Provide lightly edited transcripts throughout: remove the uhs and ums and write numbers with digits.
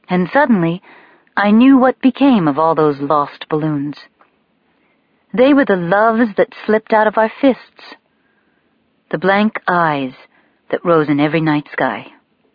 And suddenly, I knew what became of all those lost balloons. They were the loves that slipped out of our fists, the blank eyes that rose in every night sky.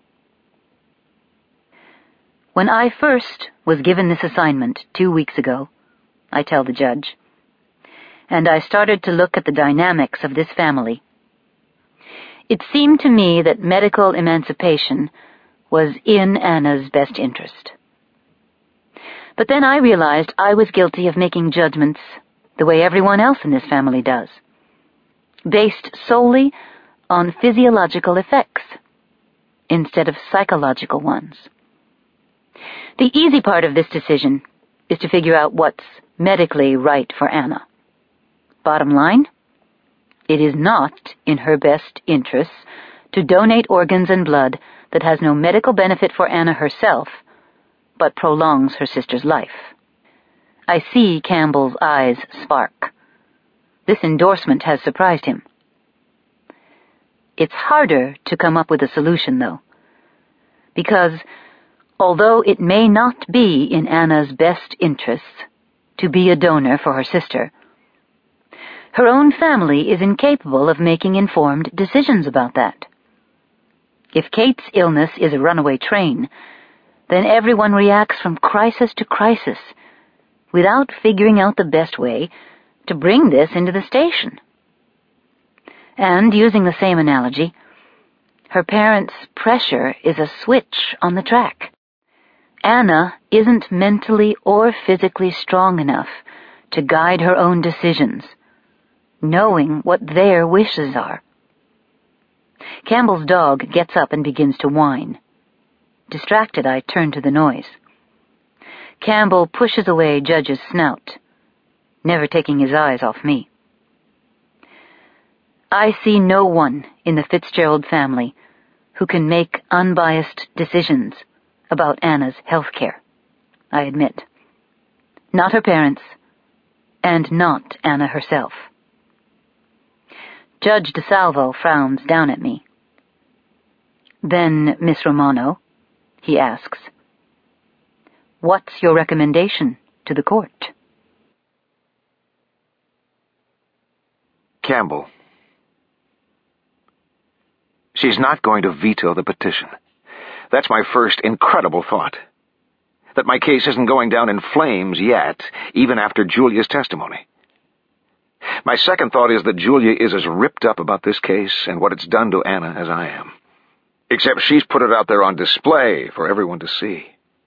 When I first was given this assignment 2 weeks ago, I tell the judge, and I started to look at the dynamics of this family, it seemed to me that medical emancipation was in Anna's best interest. But then I realized I was guilty of making judgments the way everyone else in this family does, based solely on physiological effects instead of psychological ones. The easy part of this decision is to figure out what's medically right for Anna. Bottom line, it is not in her best interests to donate organs and blood that has no medical benefit for Anna herself, but prolongs her sister's life. I see Campbell's eyes spark. This endorsement has surprised him. It's harder to come up with a solution, though, because although it may not be in Anna's best interests to be a donor for her sister, her own family is incapable of making informed decisions about that. If Kate's illness is a runaway train, then everyone reacts from crisis to crisis without figuring out the best way to bring this into the station. And, using the same analogy, her parents' pressure is a switch on the track. Anna isn't mentally or physically strong enough to guide her own decisions, knowing what their wishes are. Campbell's dog gets up and begins to whine. Distracted, I turn to the noise. Campbell pushes away Judge's snout, never taking his eyes off me. I see no one in the Fitzgerald family who can make unbiased decisions about Anna's health care, I admit. Not her parents, and not Anna herself. Judge DeSalvo frowns down at me. Then, Miss Romano, he asks, what's your recommendation to the court? Campbell. She's not going to veto the petition. That's my first incredible thought. That my case isn't going down in flames yet, even after Julia's testimony. My second thought is that Julia is as ripped up about this case and what it's done to Anna as I am. Except she's put it out there on display for everyone to see.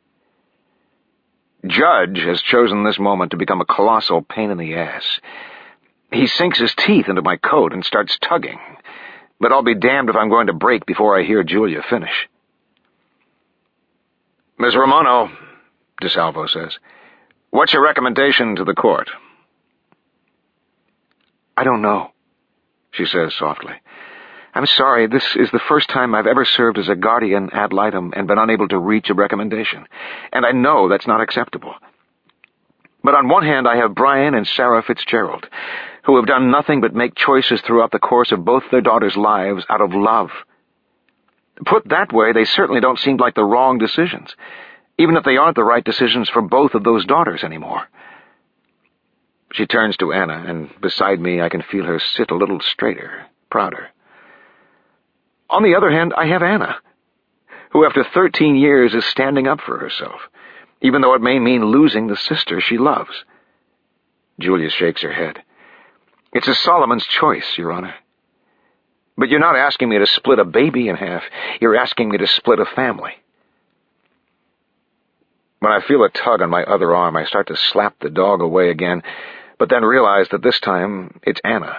Judge has chosen this moment to become a colossal pain in the ass. He sinks his teeth into my coat and starts tugging, but I'll be damned if I'm going to break before I hear Julia finish. Miss Romano, DeSalvo says, what's your recommendation to the court? I don't know, she says softly. I'm sorry, this is the first time I've ever served as a guardian ad litem and been unable to reach a recommendation, and I know that's not acceptable. But on one hand, I have Brian and Sarah Fitzgerald, who have done nothing but make choices throughout the course of both their daughters' lives out of love. Put that way, they certainly don't seem like the wrong decisions, even if they aren't the right decisions for both of those daughters anymore. She turns to Anna, and beside me I can feel her sit a little straighter, prouder. On the other hand, I have Anna, who after 13 years is standing up for herself, even though it may mean losing the sister she loves. Julia shakes her head. It's a Solomon's choice, Your Honor. But you're not asking me to split a baby in half. You're asking me to split a family. When I feel a tug on my other arm, I start to slap the dog away again, but then realize that this time it's Anna.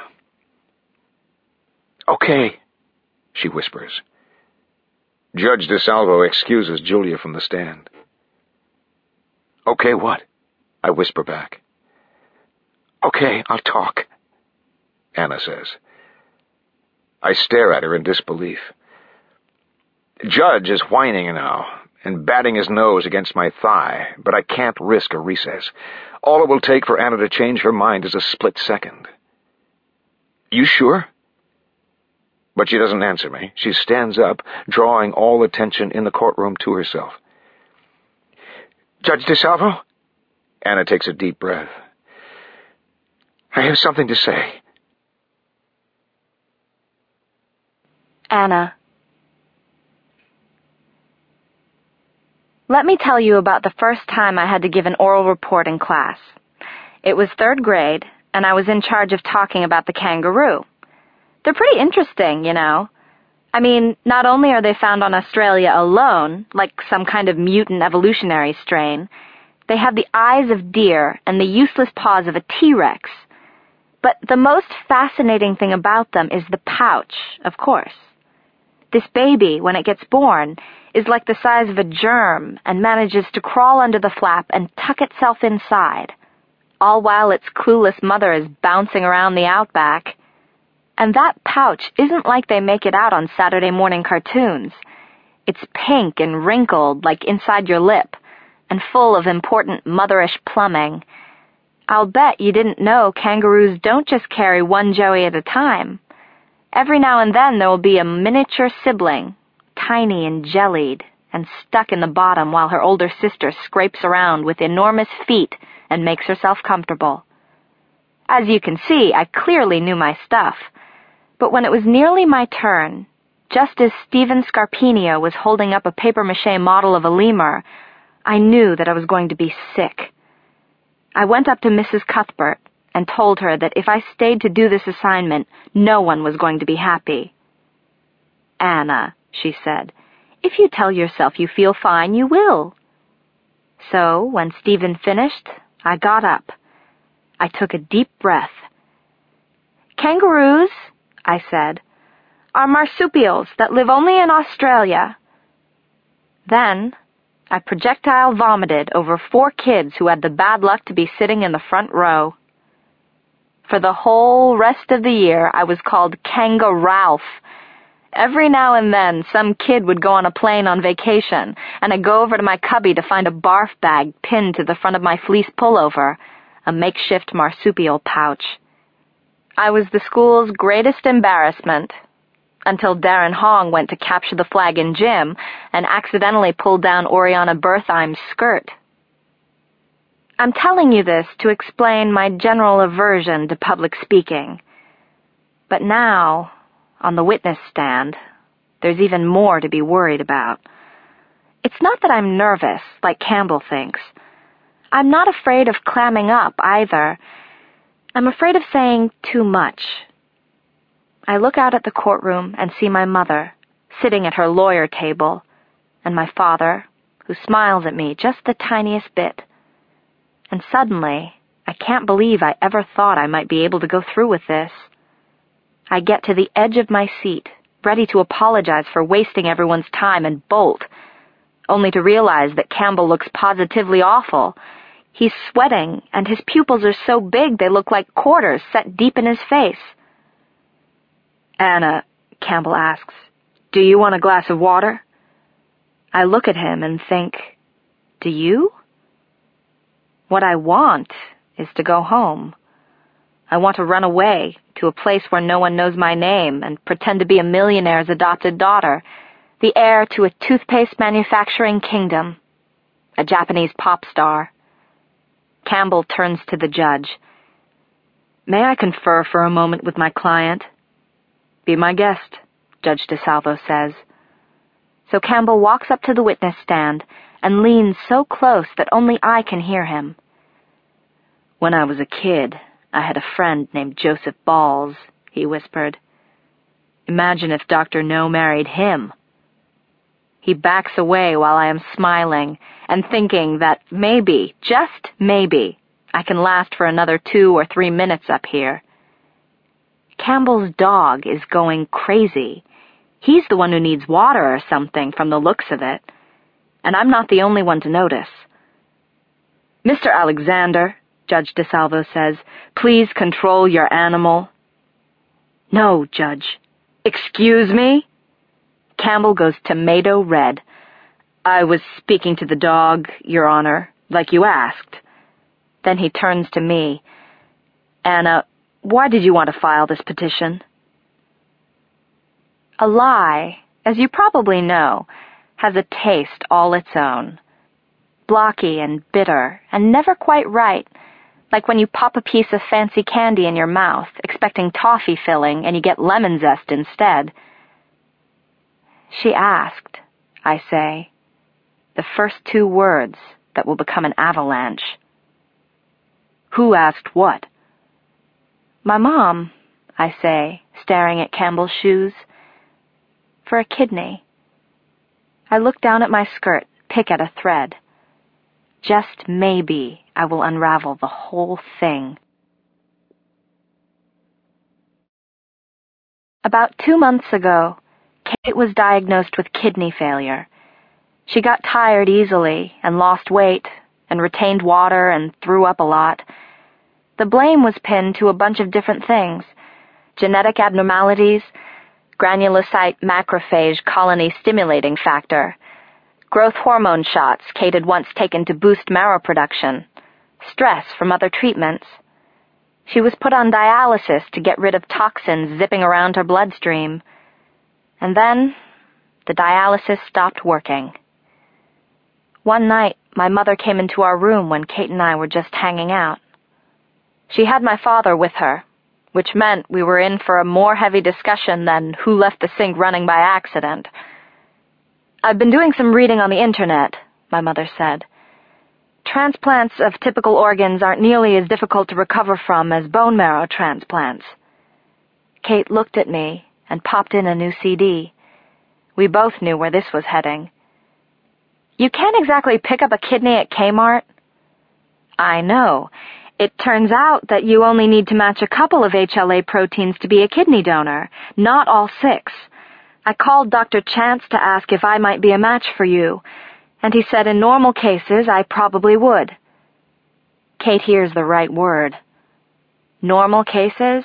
Okay, she whispers. Judge DeSalvo excuses Julia from the stand. Okay, what? I whisper back. Okay, I'll talk, Anna says. I stare at her in disbelief. Judge is whining now and batting his nose against my thigh, but I can't risk a recess. All it will take for Anna to change her mind is a split second. You sure? But she doesn't answer me. She stands up, drawing all attention in the courtroom to herself. Judge DeSalvo? Anna takes a deep breath. I have something to say. Anna, let me tell you about the first time I had to give an oral report in class. It was 3rd grade, and I was in charge of talking about the kangaroo. They're pretty interesting, you know. I mean, not only are they found on Australia alone, like some kind of mutant evolutionary strain, they have the eyes of deer and the useless paws of a T-Rex. But the most fascinating thing about them is the pouch, of course. This baby, when it gets born, is like the size of a germ and manages to crawl under the flap and tuck itself inside, all while its clueless mother is bouncing around the outback. And that pouch isn't like they make it out on Saturday morning cartoons. It's pink and wrinkled like inside your lip, and full of important motherish plumbing. I'll bet you didn't know kangaroos don't just carry one joey at a time. Every now and then there will be a miniature sibling, tiny and jellied, and stuck in the bottom while her older sister scrapes around with enormous feet and makes herself comfortable. As you can see, I clearly knew my stuff. But when it was nearly my turn, just as Stephen Scarpinio was holding up a papier-mâché model of a lemur, I knew that I was going to be sick. I went up to Mrs. Cuthbert and told her that if I stayed to do this assignment, no one was going to be happy. "Anna," she said, "if you tell yourself you feel fine, you will." So, when Stephen finished, I got up. I took a deep breath. "Kangaroos," I said, "are marsupials that live only in Australia." Then I projectile vomited over 4 kids who had the bad luck to be sitting in the front row. For the whole rest of the year, I was called Kanga Ralph. Every now and then, some kid would go on a plane on vacation, and I'd go over to my cubby to find a barf bag pinned to the front of my fleece pullover, a makeshift marsupial pouch. I was the school's greatest embarrassment, until Darren Hong went to capture the flag in gym and accidentally pulled down Oriana Bertheim's skirt. I'm telling you this to explain my general aversion to public speaking. But now, on the witness stand, there's even more to be worried about. It's not that I'm nervous, like Campbell thinks. I'm not afraid of clamming up, either. I'm afraid of saying too much. I look out at the courtroom and see my mother, sitting at her lawyer table, and my father, who smiles at me just the tiniest bit. And suddenly, I can't believe I ever thought I might be able to go through with this. I get to the edge of my seat, ready to apologize for wasting everyone's time and bolt, only to realize that Campbell looks positively awful. He's sweating, and his pupils are so big they look like quarters set deep in his face. "Anna," Campbell asks, "do you want a glass of water?" I look at him and think, do you? What I want is to go home. I want to run away to a place where no one knows my name and pretend to be a millionaire's adopted daughter, the heir to a toothpaste manufacturing kingdom, a Japanese pop star. Campbell turns to the judge. "May I confer for a moment with my client?" "Be my guest," Judge DeSalvo says. So Campbell walks up to the witness stand and leans so close that only I can hear him. "When I was a kid, I had a friend named Joseph Balls," he whispered. "Imagine if Dr. No married him." He backs away while I am smiling and thinking that maybe, just maybe, I can last for another 2 or 3 minutes up here. Campbell's dog is going crazy. He's the one who needs water or something from the looks of it. And I'm not the only one to notice. "Mr. Alexander," Judge DeSalvo says, "please control your animal." "No, Judge." "Excuse me?" Campbell goes tomato red. "I was speaking to the dog, Your Honor, like you asked." Then he turns to me. "Anna, why did you want to file this petition?" A lie, as you probably know, has a taste all its own. blocky and bitter and never quite right, like when you pop a piece of fancy candy in your mouth, expecting toffee filling, and you get lemon zest instead. She asked, I say, the first two words that will become an avalanche. Who asked what? My mom, I say, staring at Campbell's shoes. For a kidney. I look down at my skirt, pick at a thread. Just maybe I will unravel the whole thing. About 2 months ago, Kate was diagnosed with kidney failure. She got tired easily and lost weight and retained water and threw up a lot. The blame was pinned to a bunch of different things: genetic abnormalities, granulocyte macrophage colony stimulating factor, growth hormone shots Kate had once taken to boost marrow production, stress from other treatments. She was put on dialysis to get rid of toxins zipping around her bloodstream. And then, the dialysis stopped working. One night, my mother came into our room when Kate and I were just hanging out. She had my father with her, which meant we were in for a more heavy discussion than who left the sink running by accident. I've been doing some reading on the internet, my mother said. Transplants of typical organs aren't nearly as difficult to recover from as bone marrow transplants. Kate looked at me and popped in a new CD. We both knew where this was heading. You can't exactly pick up a kidney at Kmart. I know. It turns out that you only need to match a couple of HLA proteins to be a kidney donor, not all 6. I called Dr. Chance to ask if I might be a match for you, and he said in normal cases I probably would. Kate hears the right word. Normal cases?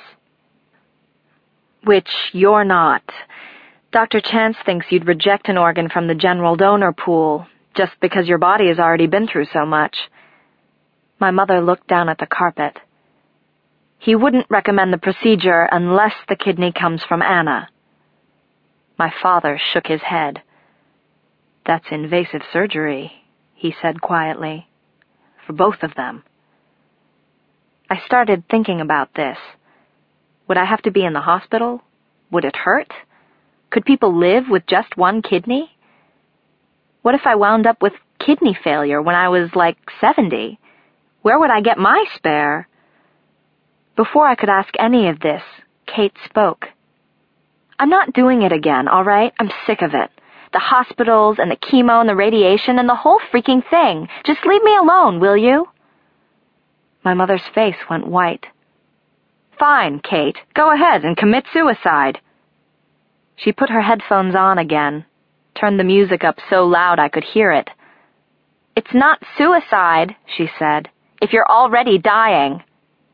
Which you're not. Dr. Chance thinks you'd reject an organ from the general donor pool, just because your body has already been through so much. My mother looked down at the carpet. He wouldn't recommend the procedure unless the kidney comes from Anna. My father shook his head. That's invasive surgery, he said quietly. For both of them. I started thinking about this. Would I have to be in the hospital? Would it hurt? Could people live with just one kidney? What if I wound up with kidney failure when I was like 70? Where would I get my spare? Before I could ask any of this, Kate spoke. I'm not doing it again, all right? I'm sick of it. The hospitals and the chemo and the radiation and the whole freaking thing. Just leave me alone, will you? My mother's face went white. Fine, Kate. Go ahead and commit suicide. She put her headphones on again, turned the music up so loud I could hear it. It's not suicide, she said, if you're already dying.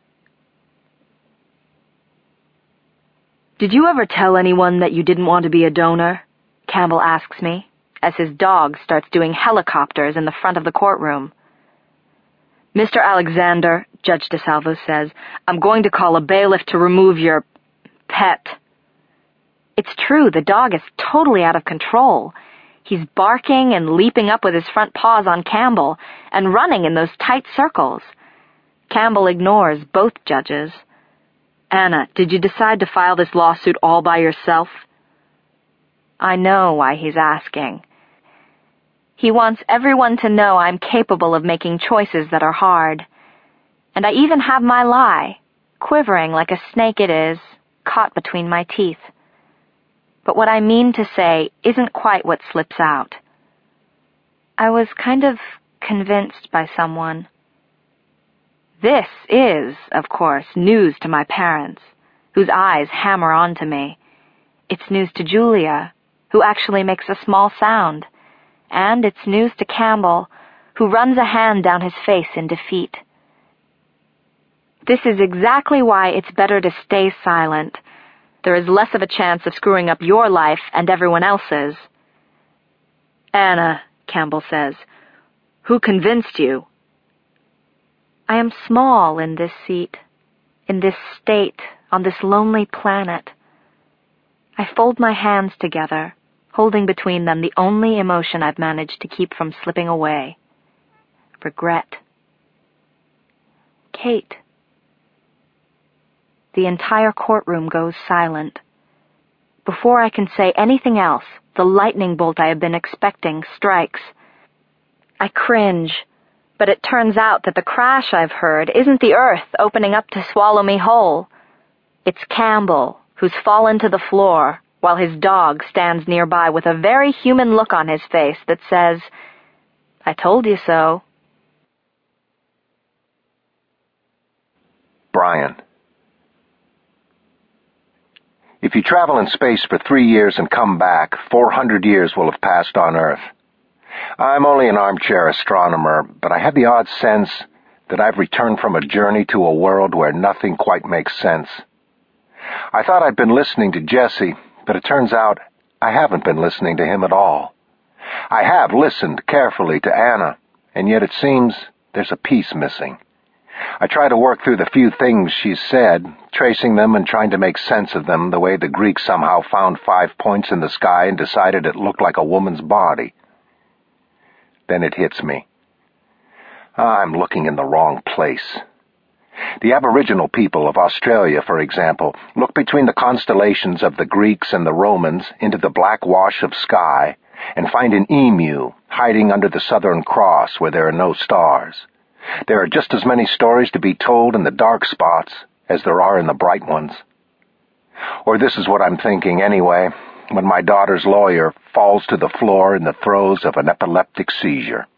Did you ever tell anyone that you didn't want to be a donor? Campbell asks me, as his dog starts doing helicopters in the front of the courtroom. Mr. Alexander, Judge DeSalvo says, I'm going to call a bailiff to remove your pet. It's true, the dog is totally out of control. He's barking and leaping up with his front paws on Campbell and running in those tight circles. Campbell ignores both judges. Anna, did you decide to file this lawsuit all by yourself? I know why he's asking. He wants everyone to know I'm capable of making choices that are hard. And I even have my lie, quivering like a snake it is, caught between my teeth. But what I mean to say isn't quite what slips out. I was kind of convinced by someone. This is, of course, news to my parents, whose eyes hammer onto me. It's news to Julia, who actually makes a small sound. And it's news to Campbell, who runs a hand down his face in defeat. This is exactly why it's better to stay silent. There is less of a chance of screwing up your life and everyone else's. Anna, Campbell says, who convinced you? I am small in this seat, in this state, on this lonely planet. I fold my hands together, holding between them the only emotion I've managed to keep from slipping away. regret. Kate. The entire courtroom goes silent. Before I can say anything else, the lightning bolt I have been expecting strikes. I cringe, but it turns out that the crash I've heard isn't the earth opening up to swallow me whole. It's Campbell, who's fallen to the floor, while his dog stands nearby with a very human look on his face that says, "I told you so." Brian. If you travel in space for 3 years and come back, 400 years will have passed on Earth. I'm only an armchair astronomer, but I have the odd sense that I've returned from a journey to a world where nothing quite makes sense. I thought I'd been listening to Jesse, but it turns out I haven't been listening to him at all. I have listened carefully to Anna, and yet it seems there's a piece missing. I try to work through the few things she's said, tracing them and trying to make sense of them the way the Greeks somehow found 5 points in the sky and decided it looked like a woman's body. Then it hits me. I'm looking in the wrong place. The Aboriginal people of Australia, for example, look between the constellations of the Greeks and the Romans into the black wash of sky and find an emu hiding under the Southern Cross where there are no stars. There are just as many stories to be told in the dark spots as there are in the bright ones. Or this is what I'm thinking anyway, when my daughter's lawyer falls to the floor in the throes of an epileptic seizure.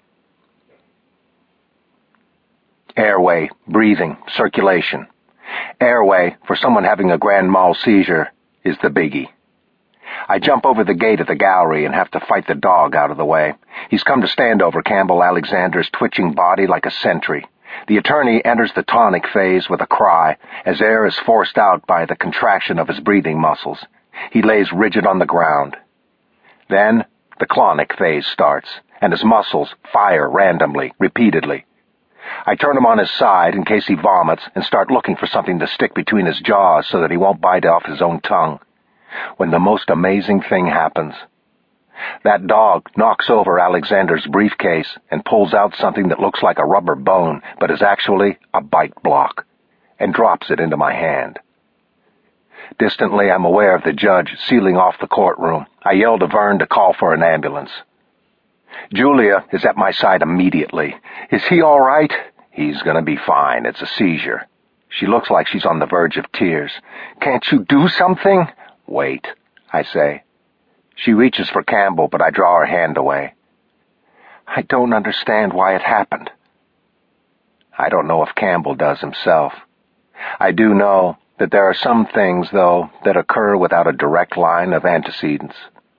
Airway, breathing, circulation. Airway, for someone having a grand mal seizure, is the biggie. I jump over the gate of the gallery and have to fight the dog out of the way. He's come to stand over Campbell Alexander's twitching body like a sentry. The attorney enters the tonic phase with a cry, as air is forced out by the contraction of his breathing muscles. He lays rigid on the ground. Then the clonic phase starts, and his muscles fire randomly, repeatedly. I turn him on his side in case he vomits and start looking for something to stick between his jaws so that he won't bite off his own tongue. When the most amazing thing happens. That dog knocks over Alexander's briefcase and pulls out something that looks like a rubber bone, but is actually a bite block, and drops it into my hand. Distantly, I'm aware of the judge sealing off the courtroom. I yell to Vern to call for an ambulance. Julia is at my side immediately. Is he all right? He's going to be fine. It's a seizure. She looks like she's on the verge of tears. Can't you do something? Wait, I say. She reaches for Campbell, but I draw her hand away. I don't understand why it happened. I don't know if Campbell does himself. I do know that there are some things, though, that occur without a direct line of antecedents.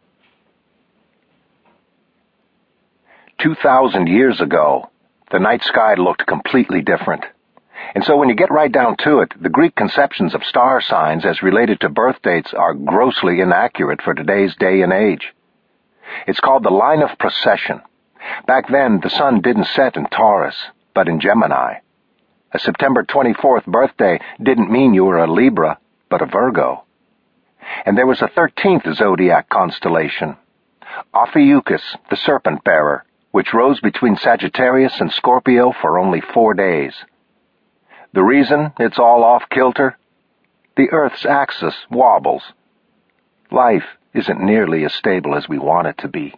2,000 years ago, the night sky looked completely different. And so when you get right down to it, the Greek conceptions of star signs as related to birth dates are grossly inaccurate for today's day and age. It's called the line of procession. Back then, the sun didn't set in Taurus, but in Gemini. A September 24th birthday didn't mean you were a Libra, but a Virgo. And there was a 13th zodiac constellation, Ophiuchus, the serpent bearer, which rose between Sagittarius and Scorpio for only 4 days. The reason it's all off-kilter? The Earth's axis wobbles. Life isn't nearly as stable as we want it to be.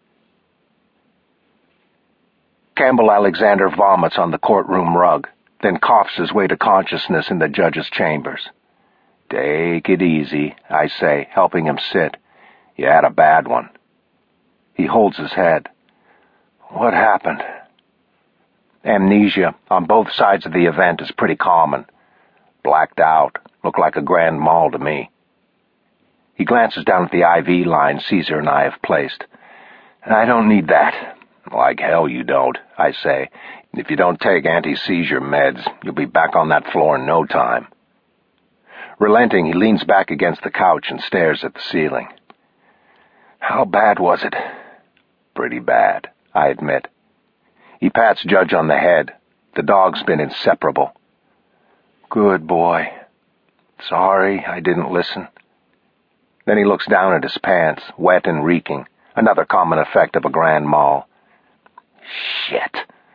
Campbell Alexander vomits on the courtroom rug, then coughs his way to consciousness in the judge's chambers. Take it easy, I say, helping him sit. You had a bad one. He holds his head. What happened? Amnesia on both sides of the event is pretty common. Blacked out. Looked like a grand mal to me. He glances down at the IV line Caesar and I have placed. I don't need that. Like hell you don't, I say. If you don't take anti-seizure meds, you'll be back on that floor in no time. Relenting, he leans back against the couch and stares at the ceiling. How bad was it? Pretty bad, I admit. He pats Judge on the head. The dog's been inseparable. Good boy. Sorry I didn't listen. Then he looks down at his pants, wet and reeking, another common effect of a grand mal. Shit.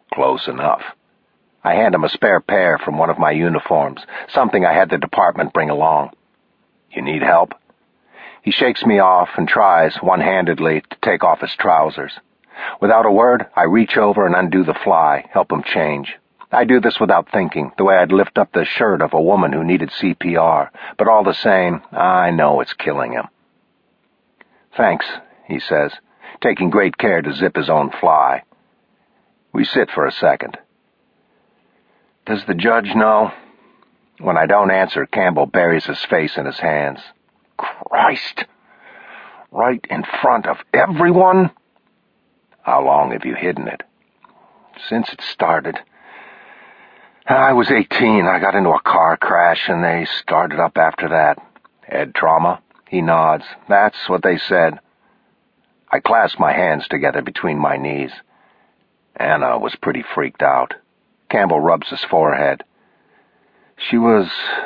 Close enough. I hand him a spare pair from one of my uniforms, something I had the department bring along. You need help? He shakes me off and tries, one-handedly, to take off his trousers. Without a word, I reach over and undo the fly, help him change. I do this without thinking, the way I'd lift up the shirt of a woman who needed CPR, but all the same, I know it's killing him. Thanks, he says, taking great care to zip his own fly. We sit for a second. Does the judge know? When I don't answer, Campbell buries his face in his hands. Christ! Right in front of everyone? How long have you hidden it? Since it started. I was 18. I got into a car crash, and they started up after that. Head trauma? He nods. That's what they said. I clasp my hands together between my knees. Anna was pretty freaked out. Campbell rubs his forehead. She was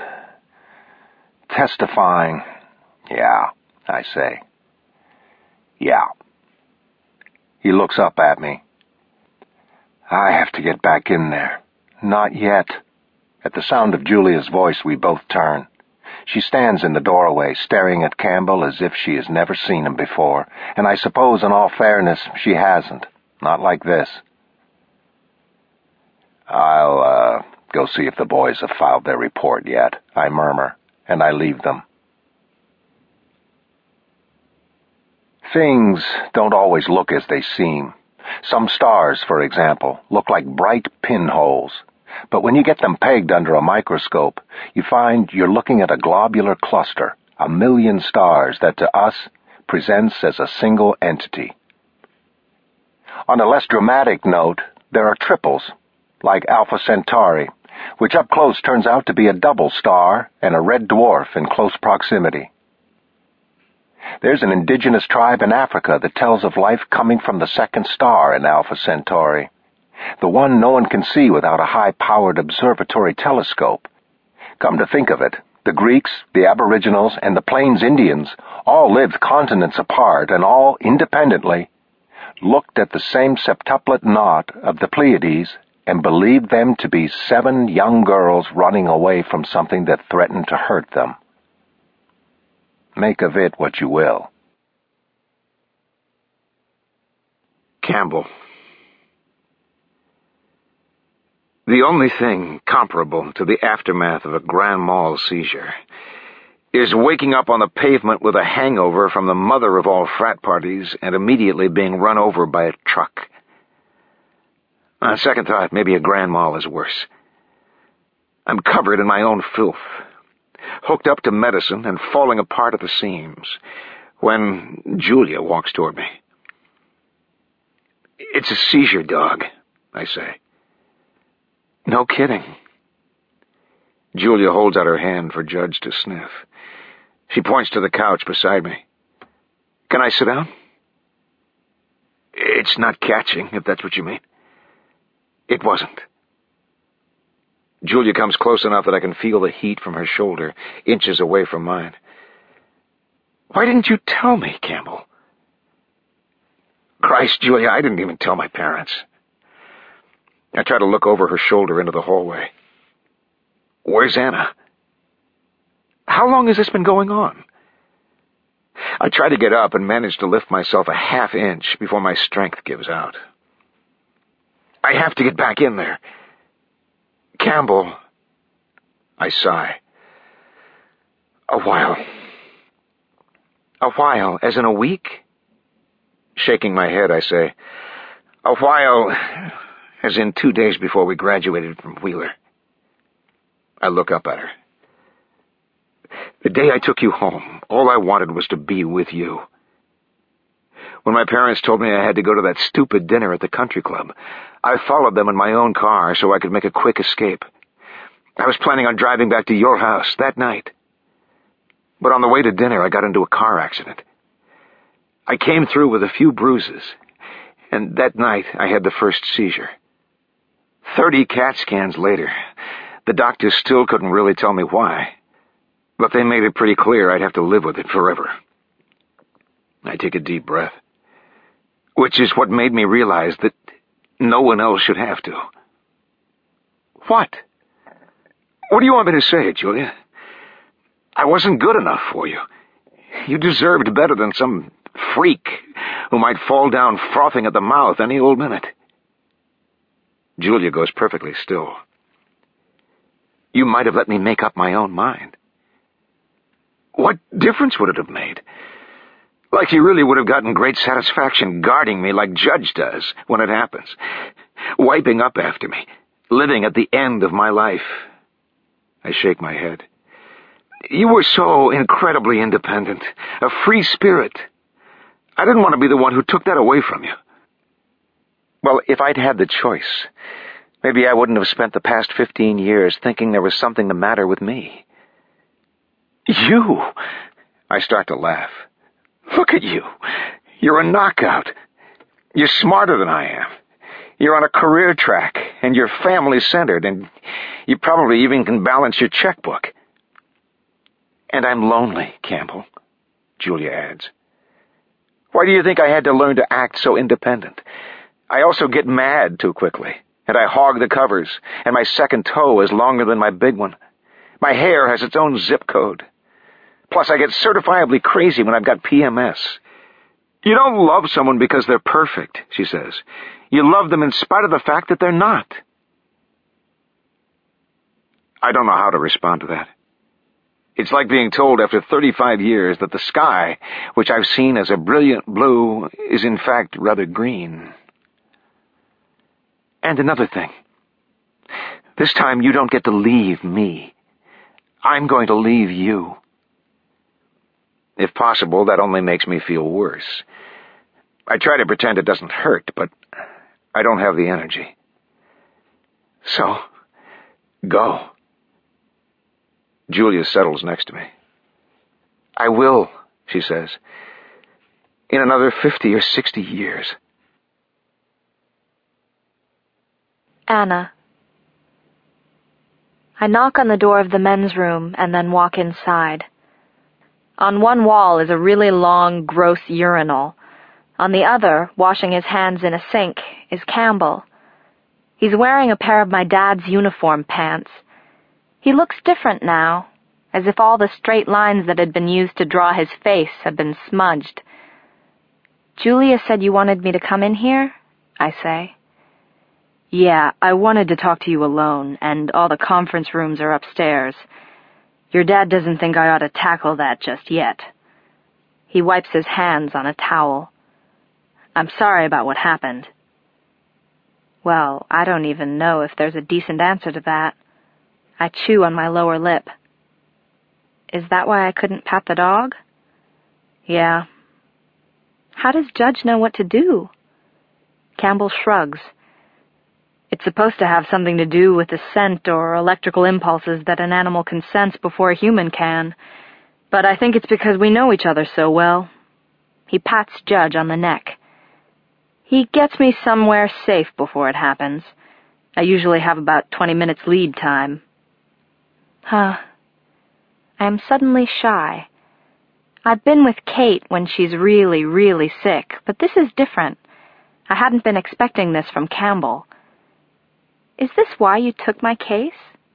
testifying. Yeah, I say. Yeah. He looks up at me. I have to get back in there. Not yet. At the sound of Julia's voice, we both turn. She stands in the doorway, staring at Campbell as if she has never seen him before, and I suppose, in all fairness, she hasn't. Not like this. I'll, go see if the boys have filed their report yet, I murmur, and I leave them. Things don't always look as they seem. Some stars, for example, look like bright pinholes. But when you get them pegged under a microscope, you find you're looking at a globular cluster, 1,000,000 stars that to us presents as a single entity. On a less dramatic note, there are triples, like Alpha Centauri, which up close turns out to be a double star and a red dwarf in close proximity. There's an indigenous tribe in Africa that tells of life coming from the second star in Alpha Centauri, the one no one can see without a high-powered observatory telescope. Come to think of it, the Greeks, the Aboriginals, and the Plains Indians all lived continents apart and all independently looked at the same septuplet knot of the Pleiades and believed them to be 7 young girls running away from something that threatened to hurt them. Make of it what you will. Campbell. The only thing comparable to the aftermath of a grand mal seizure is waking up on the pavement with a hangover from the mother of all frat parties and immediately being run over by a truck. On second thought, maybe a grand mal is worse. I'm covered in my own filth, hooked up to medicine and falling apart at the seams, when Julia walks toward me. It's a seizure, dog, I say. No kidding. Julia holds out her hand for Judge to sniff. She points to the couch beside me. Can I sit down? It's not catching, if that's what you mean. It wasn't. Julia comes close enough that I can feel the heat from her shoulder, inches away from mine. Why didn't you tell me, Campbell? Christ, Julia, I didn't even tell my parents. I try to look over her shoulder into the hallway. Where's Anna? How long has this been going on? I try to get up and manage to lift myself a half inch before my strength gives out. I have to get back in there. Campbell, I sigh. A while. A while, as in a week? Shaking my head, I say, a while, as in 2 days before we graduated from Wheeler. I look up at her. The day I took you home, all I wanted was to be with you. When my parents told me I had to go to that stupid dinner at the country club, I followed them in my own car so I could make a quick escape. I was planning on driving back to your house that night. But on the way to dinner, I got into a car accident. I came through with a few bruises, and that night I had the first seizure. 30 CAT scans later, the doctors still couldn't really tell me why, but they made it pretty clear I'd have to live with it forever. I take a deep breath, which is what made me realize that no one else should have to. What? What do you want me to say, Julia? I wasn't good enough for you. You deserved better than some freak who might fall down frothing at the mouth any old minute. Julia goes perfectly still. You might have let me make up my own mind. What difference would it have made? Like you really would have gotten great satisfaction guarding me like Judge does when it happens. Wiping up after me. Living at the end of my life. I shake my head. You were so incredibly independent. A free spirit. I didn't want to be the one who took that away from you. Well, if I'd had the choice, maybe I wouldn't have spent the past 15 years thinking there was something the matter with me. You! I start to laugh. Look at you. You're a knockout. You're smarter than I am. You're on a career track, and you're family-centered, and you probably even can balance your checkbook. And I'm lonely, Campbell, Julia adds. Why do you think I had to learn to act so independent? I also get mad too quickly, and I hog the covers, and my second toe is longer than my big one. My hair has its own zip code. Plus, I get certifiably crazy when I've got PMS. You don't love someone because they're perfect, she says. You love them in spite of the fact that they're not. I don't know how to respond to that. It's like being told after 35 years that the sky, which I've seen as a brilliant blue, is in fact rather green. And another thing. This time you don't get to leave me. I'm going to leave you. If possible, that only makes me feel worse. I try to pretend it doesn't hurt, but I don't have the energy. So, go. Julia settles next to me. I will, she says, in another 50 or 60 years. Anna. I knock on the door of the men's room and then walk inside. On one wall is a really long, gross urinal. On the other, washing his hands in a sink, is Campbell. He's wearing a pair of my dad's uniform pants. He looks different now, as if all the straight lines that had been used to draw his face had been smudged. Julia said you wanted me to come in here, I say. Yeah, I wanted to talk to you alone, and all the conference rooms are upstairs. Your dad doesn't think I ought to tackle that just yet. He wipes his hands on a towel. I'm sorry about what happened. Well, I don't even know if there's a decent answer to that. I chew on my lower lip. Is that why I couldn't pat the dog? Yeah. How does Judge know what to do? Campbell shrugs. It's supposed to have something to do with the scent or electrical impulses that an animal can sense before a human can. But I think it's because we know each other so well. He pats Judge on the neck. He gets me somewhere safe before it happens. I usually have about 20 minutes lead time. I am suddenly shy. I've been with Kate when she's really, really sick, but this is different. I hadn't been expecting this from Campbell. Is this why you took my case?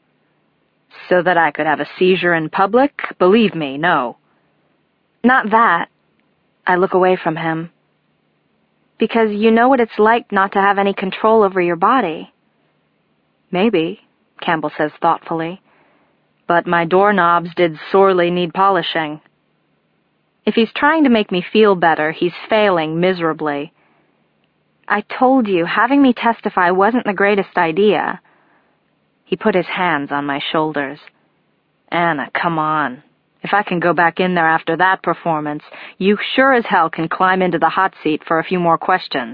So that I could have a seizure in public? Believe me, no. Not that. I look away from him. Because you know what it's like not to have any control over your body. Maybe, Campbell says thoughtfully. But my doorknobs did sorely need polishing. If he's trying to make me feel better, he's failing miserably. I told you, having me testify wasn't the greatest idea. He put his hands on my shoulders. Anna, come on. If I can go back in there after that performance, you sure as hell can climb into the hot seat for a few more questions.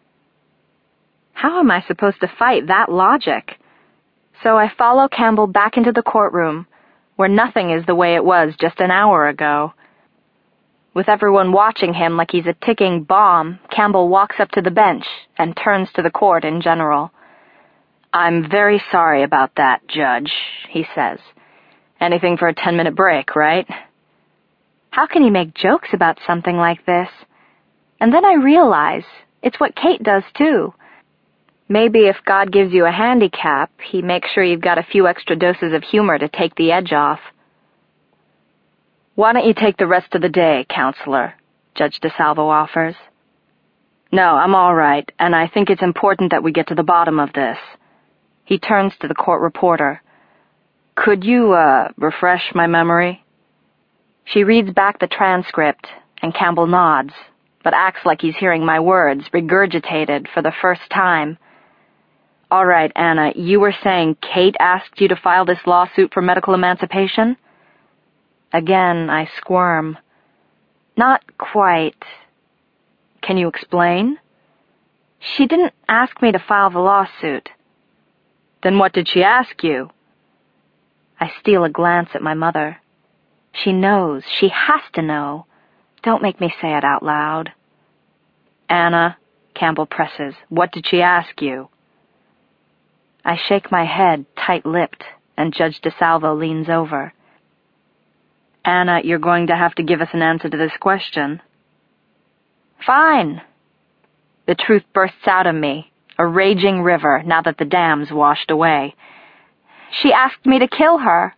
How am I supposed to fight that logic? So I follow Campbell back into the courtroom, where nothing is the way it was just an hour ago. With everyone watching him like he's a ticking bomb, Campbell walks up to the bench and turns to the court in general. I'm very sorry about that, Judge, he says. Anything for a 10-minute break, right? How can he make jokes about something like this? And then I realize it's what Kate does too. Maybe if God gives you a handicap, He makes sure you've got a few extra doses of humor to take the edge off. Why don't you take the rest of the day, Counselor? Judge DeSalvo offers. No, I'm all right, and I think it's important that we get to the bottom of this. He turns to the court reporter. Could you, refresh my memory? She reads back the transcript, and Campbell nods, but acts like he's hearing my words, regurgitated for the first time. All right, Anna, you were saying Kate asked you to file this lawsuit for medical emancipation? Again, I squirm. Not quite. Can you explain? She didn't ask me to file the lawsuit. Then what did she ask you? I steal a glance at my mother. She knows. She has to know. Don't make me say it out loud. Anna, Campbell presses, what did she ask you? I shake my head, tight-lipped, and Judge DeSalvo leans over. Anna, you're going to have to give us an answer to this question. Fine. The truth bursts out of me, a raging river now that the dam's washed away. She asked me to kill her.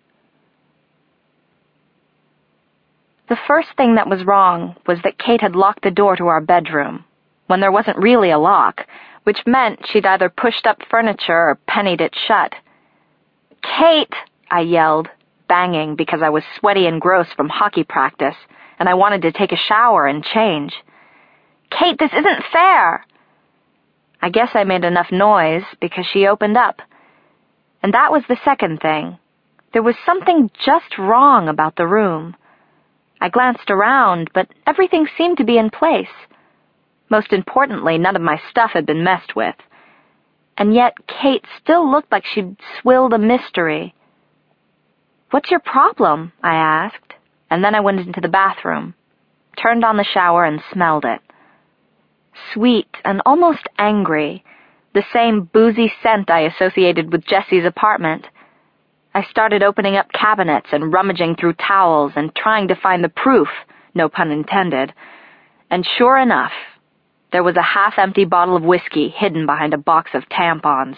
The first thing that was wrong was that Kate had locked the door to our bedroom, when there wasn't really a lock, which meant she'd either pushed up furniture or pennied it shut. Kate, I yelled, banging because I was sweaty and gross from hockey practice, and I wanted to take a shower and change. Kate, this isn't fair! I guess I made enough noise because she opened up. And that was the second thing. There was something just wrong about the room. I glanced around, but everything seemed to be in place. Most importantly, none of my stuff had been messed with. And yet Kate still looked like she'd swilled a mystery. What's your problem? I asked, and then I went into the bathroom, turned on the shower and smelled it. Sweet and almost angry, the same boozy scent I associated with Jessie's apartment. I started opening up cabinets and rummaging through towels and trying to find the proof, no pun intended. And sure enough, there was a half-empty bottle of whiskey hidden behind a box of tampons.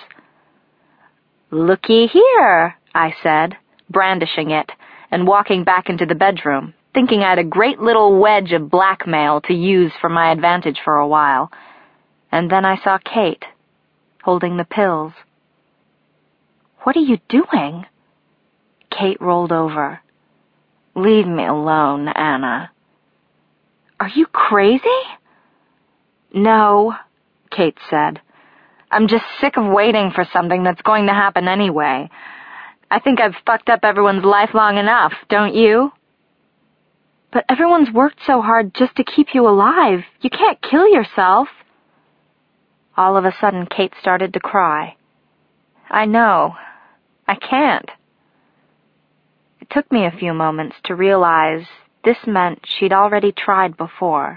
Looky here, I said, brandishing it, and walking back into the bedroom, thinking I had a great little wedge of blackmail to use for my advantage for a while. And then I saw Kate, holding the pills. What are you doing? Kate rolled over. Leave me alone, Anna. Are you crazy? No, Kate said. I'm just sick of waiting for something that's going to happen anyway. I think I've fucked up everyone's life long enough, don't you? But everyone's worked so hard just to keep you alive. You can't kill yourself. All of a sudden, Kate started to cry. I know. I can't. It took me a few moments to realize this meant she'd already tried before.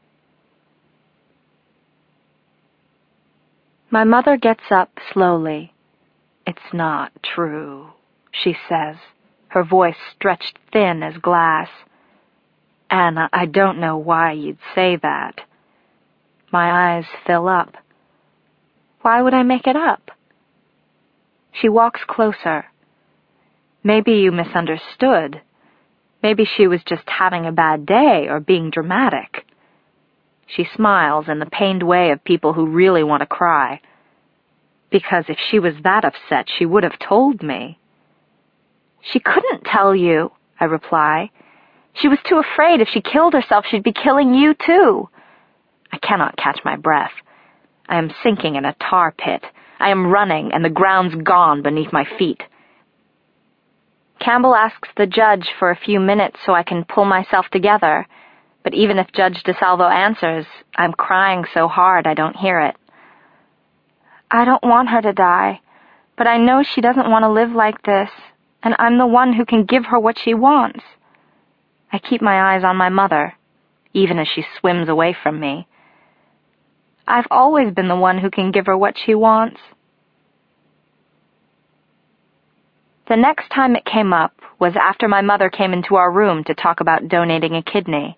My mother gets up slowly. It's not true, she says, her voice stretched thin as glass. Anna, I don't know why you'd say that. My eyes fill up. Why would I make it up? She walks closer. Maybe you misunderstood. Maybe she was just having a bad day or being dramatic. She smiles in the pained way of people who really want to cry. Because if she was that upset, she would have told me. She couldn't tell you, I reply. She was too afraid if she killed herself, she'd be killing you too. I cannot catch my breath. I am sinking in a tar pit. I am running, and the ground's gone beneath my feet. Campbell asks the judge for a few minutes so I can pull myself together, but even if Judge DeSalvo answers, I'm crying so hard I don't hear it. I don't want her to die, but I know she doesn't want to live like this, and I'm the one who can give her what she wants. I keep my eyes on my mother, even as she swims away from me. I've always been the one who can give her what she wants. The next time it came up was after my mother came into our room to talk about donating a kidney.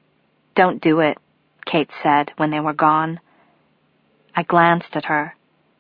Don't do it, Kate said when they were gone. I glanced at her.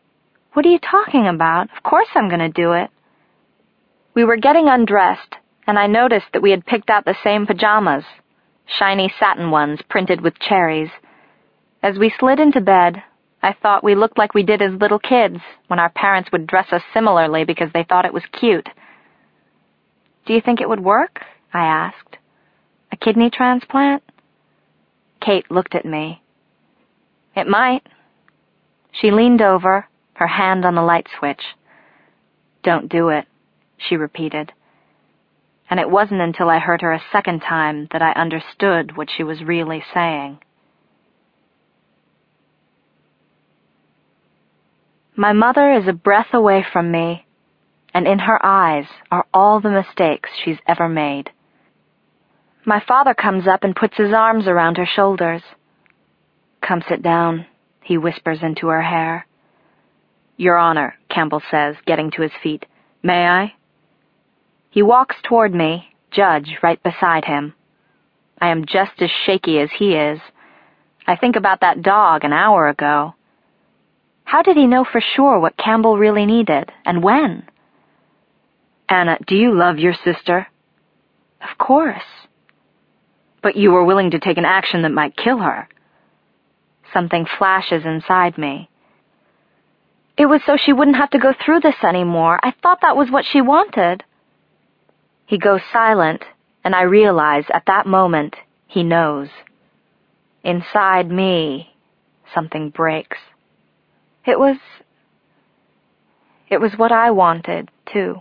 "What are you talking about? Of course I'm going to do it." We were getting undressed, and I noticed that we had picked out the same pajamas, shiny satin ones printed with cherries. As we slid into bed, I thought we looked like we did as little kids when our parents would dress us similarly because they thought it was cute. "Do you think it would work?" I asked. "A kidney transplant?" Kate looked at me. "It might." She leaned over, her hand on the light switch. "Don't do it," she repeated. And it wasn't until I heard her a second time that I understood what she was really saying. My mother is a breath away from me, and in her eyes are all the mistakes she's ever made. My father comes up and puts his arms around her shoulders. "Come sit down," he whispers into her hair. "Your Honor," Campbell says, getting to his feet. "May I?" He walks toward me, Judge right beside him. I am just as shaky as he is. I think about that dog an hour ago. How did he know for sure what Campbell really needed, and when? "Anna, do you love your sister?" "Of course." "But you were willing to take an action that might kill her." Something flashes inside me. "It was so she wouldn't have to go through this anymore. I thought that was what she wanted." He goes silent, and I realize at that moment he knows. Inside me, something breaks. It was what I wanted, too.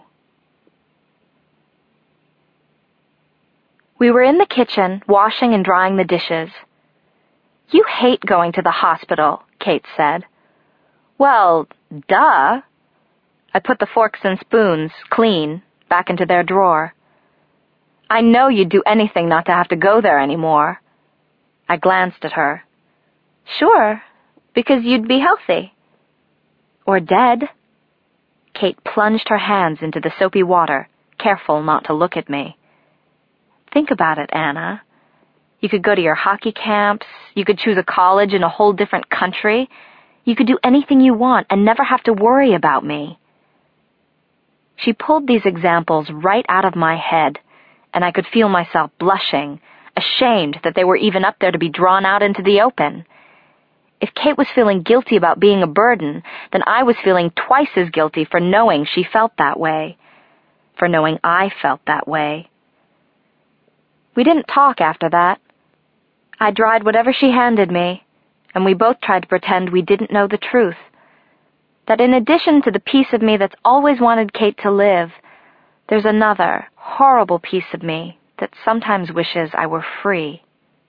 We were in the kitchen, washing and drying the dishes. "You hate going to the hospital," Kate said. "Well, duh." I put the forks and spoons, clean, back into their drawer. "I know you'd do anything not to have to go there anymore." I glanced at her. "Sure, because you'd be healthy." "Or dead." Kate plunged her hands into the soapy water, careful not to look at me. "Think about it, Anna. You could go to your hockey camps, you could choose a college in a whole different country, you could do anything you want and never have to worry about me." She pulled these examples right out of my head, and I could feel myself blushing, ashamed that they were even up there to be drawn out into the open. If Kate was feeling guilty about being a burden, then I was feeling twice as guilty for knowing she felt that way, for knowing I felt that way. We didn't talk after that. I dried whatever she handed me, and we both tried to pretend we didn't know the truth. That in addition to the piece of me that's always wanted Kate to live, there's another, horrible piece of me that sometimes wishes I were free.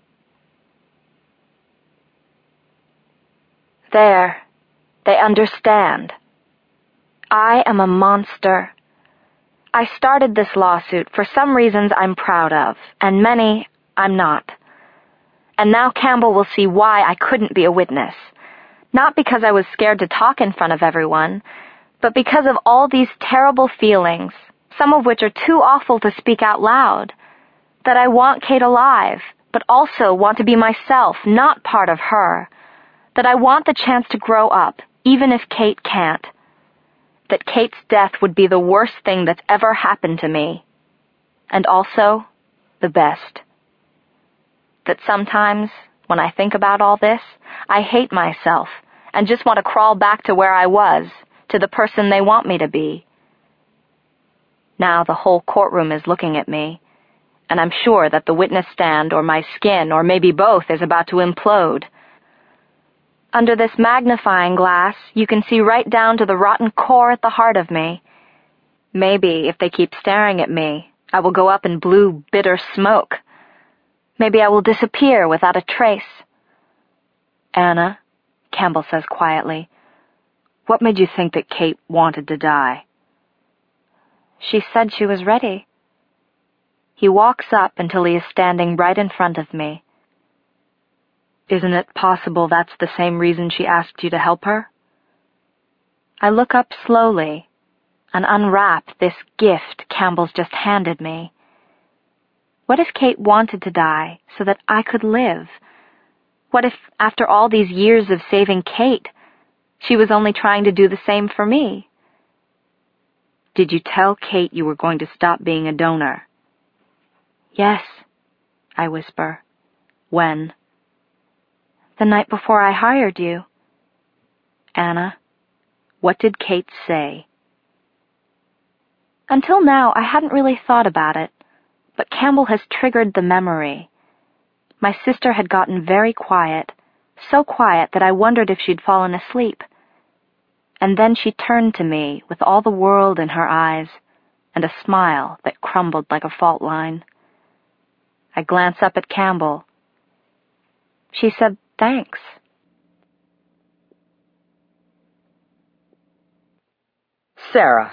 There, they understand. I am a monster. I started this lawsuit for some reasons I'm proud of, and many I'm not. And now Campbell will see why I couldn't be a witness. Not because I was scared to talk in front of everyone, but because of all these terrible feelings, some of which are too awful to speak out loud. That I want Kate alive, but also want to be myself, not part of her. That I want the chance to grow up, even if Kate can't. That Kate's death would be the worst thing that's ever happened to me. And also, the best. That sometimes, when I think about all this, I hate myself and just want to crawl back to where I was, to the person they want me to be. Now the whole courtroom is looking at me, and I'm sure that the witness stand or my skin or maybe both is about to implode. Under this magnifying glass, you can see right down to the rotten core at the heart of me. Maybe if they keep staring at me, I will go up in blue, bitter smoke. Maybe I will disappear without a trace. "Anna," Campbell says quietly, "what made you think that Kate wanted to die?" "She said she was ready." He walks up until he is standing right in front of me. "Isn't it possible that's the same reason she asked you to help her?" I look up slowly and unwrap this gift Campbell's just handed me. What if Kate wanted to die so that I could live? What if, after all these years of saving Kate, She was only trying to do the same for me. Did you tell Kate you were going to stop being a donor? Yes, I whisper. When? The night before I hired you. Anna, what did Kate say? Until now, I hadn't really thought about it, but Campbell has triggered the memory. My sister had gotten very quiet, so quiet that I wondered if she'd fallen asleep. And then she turned to me with all the world in her eyes and a smile that crumbled like a fault line. I glanced up at Campbell. She said, "Thanks." Sarah.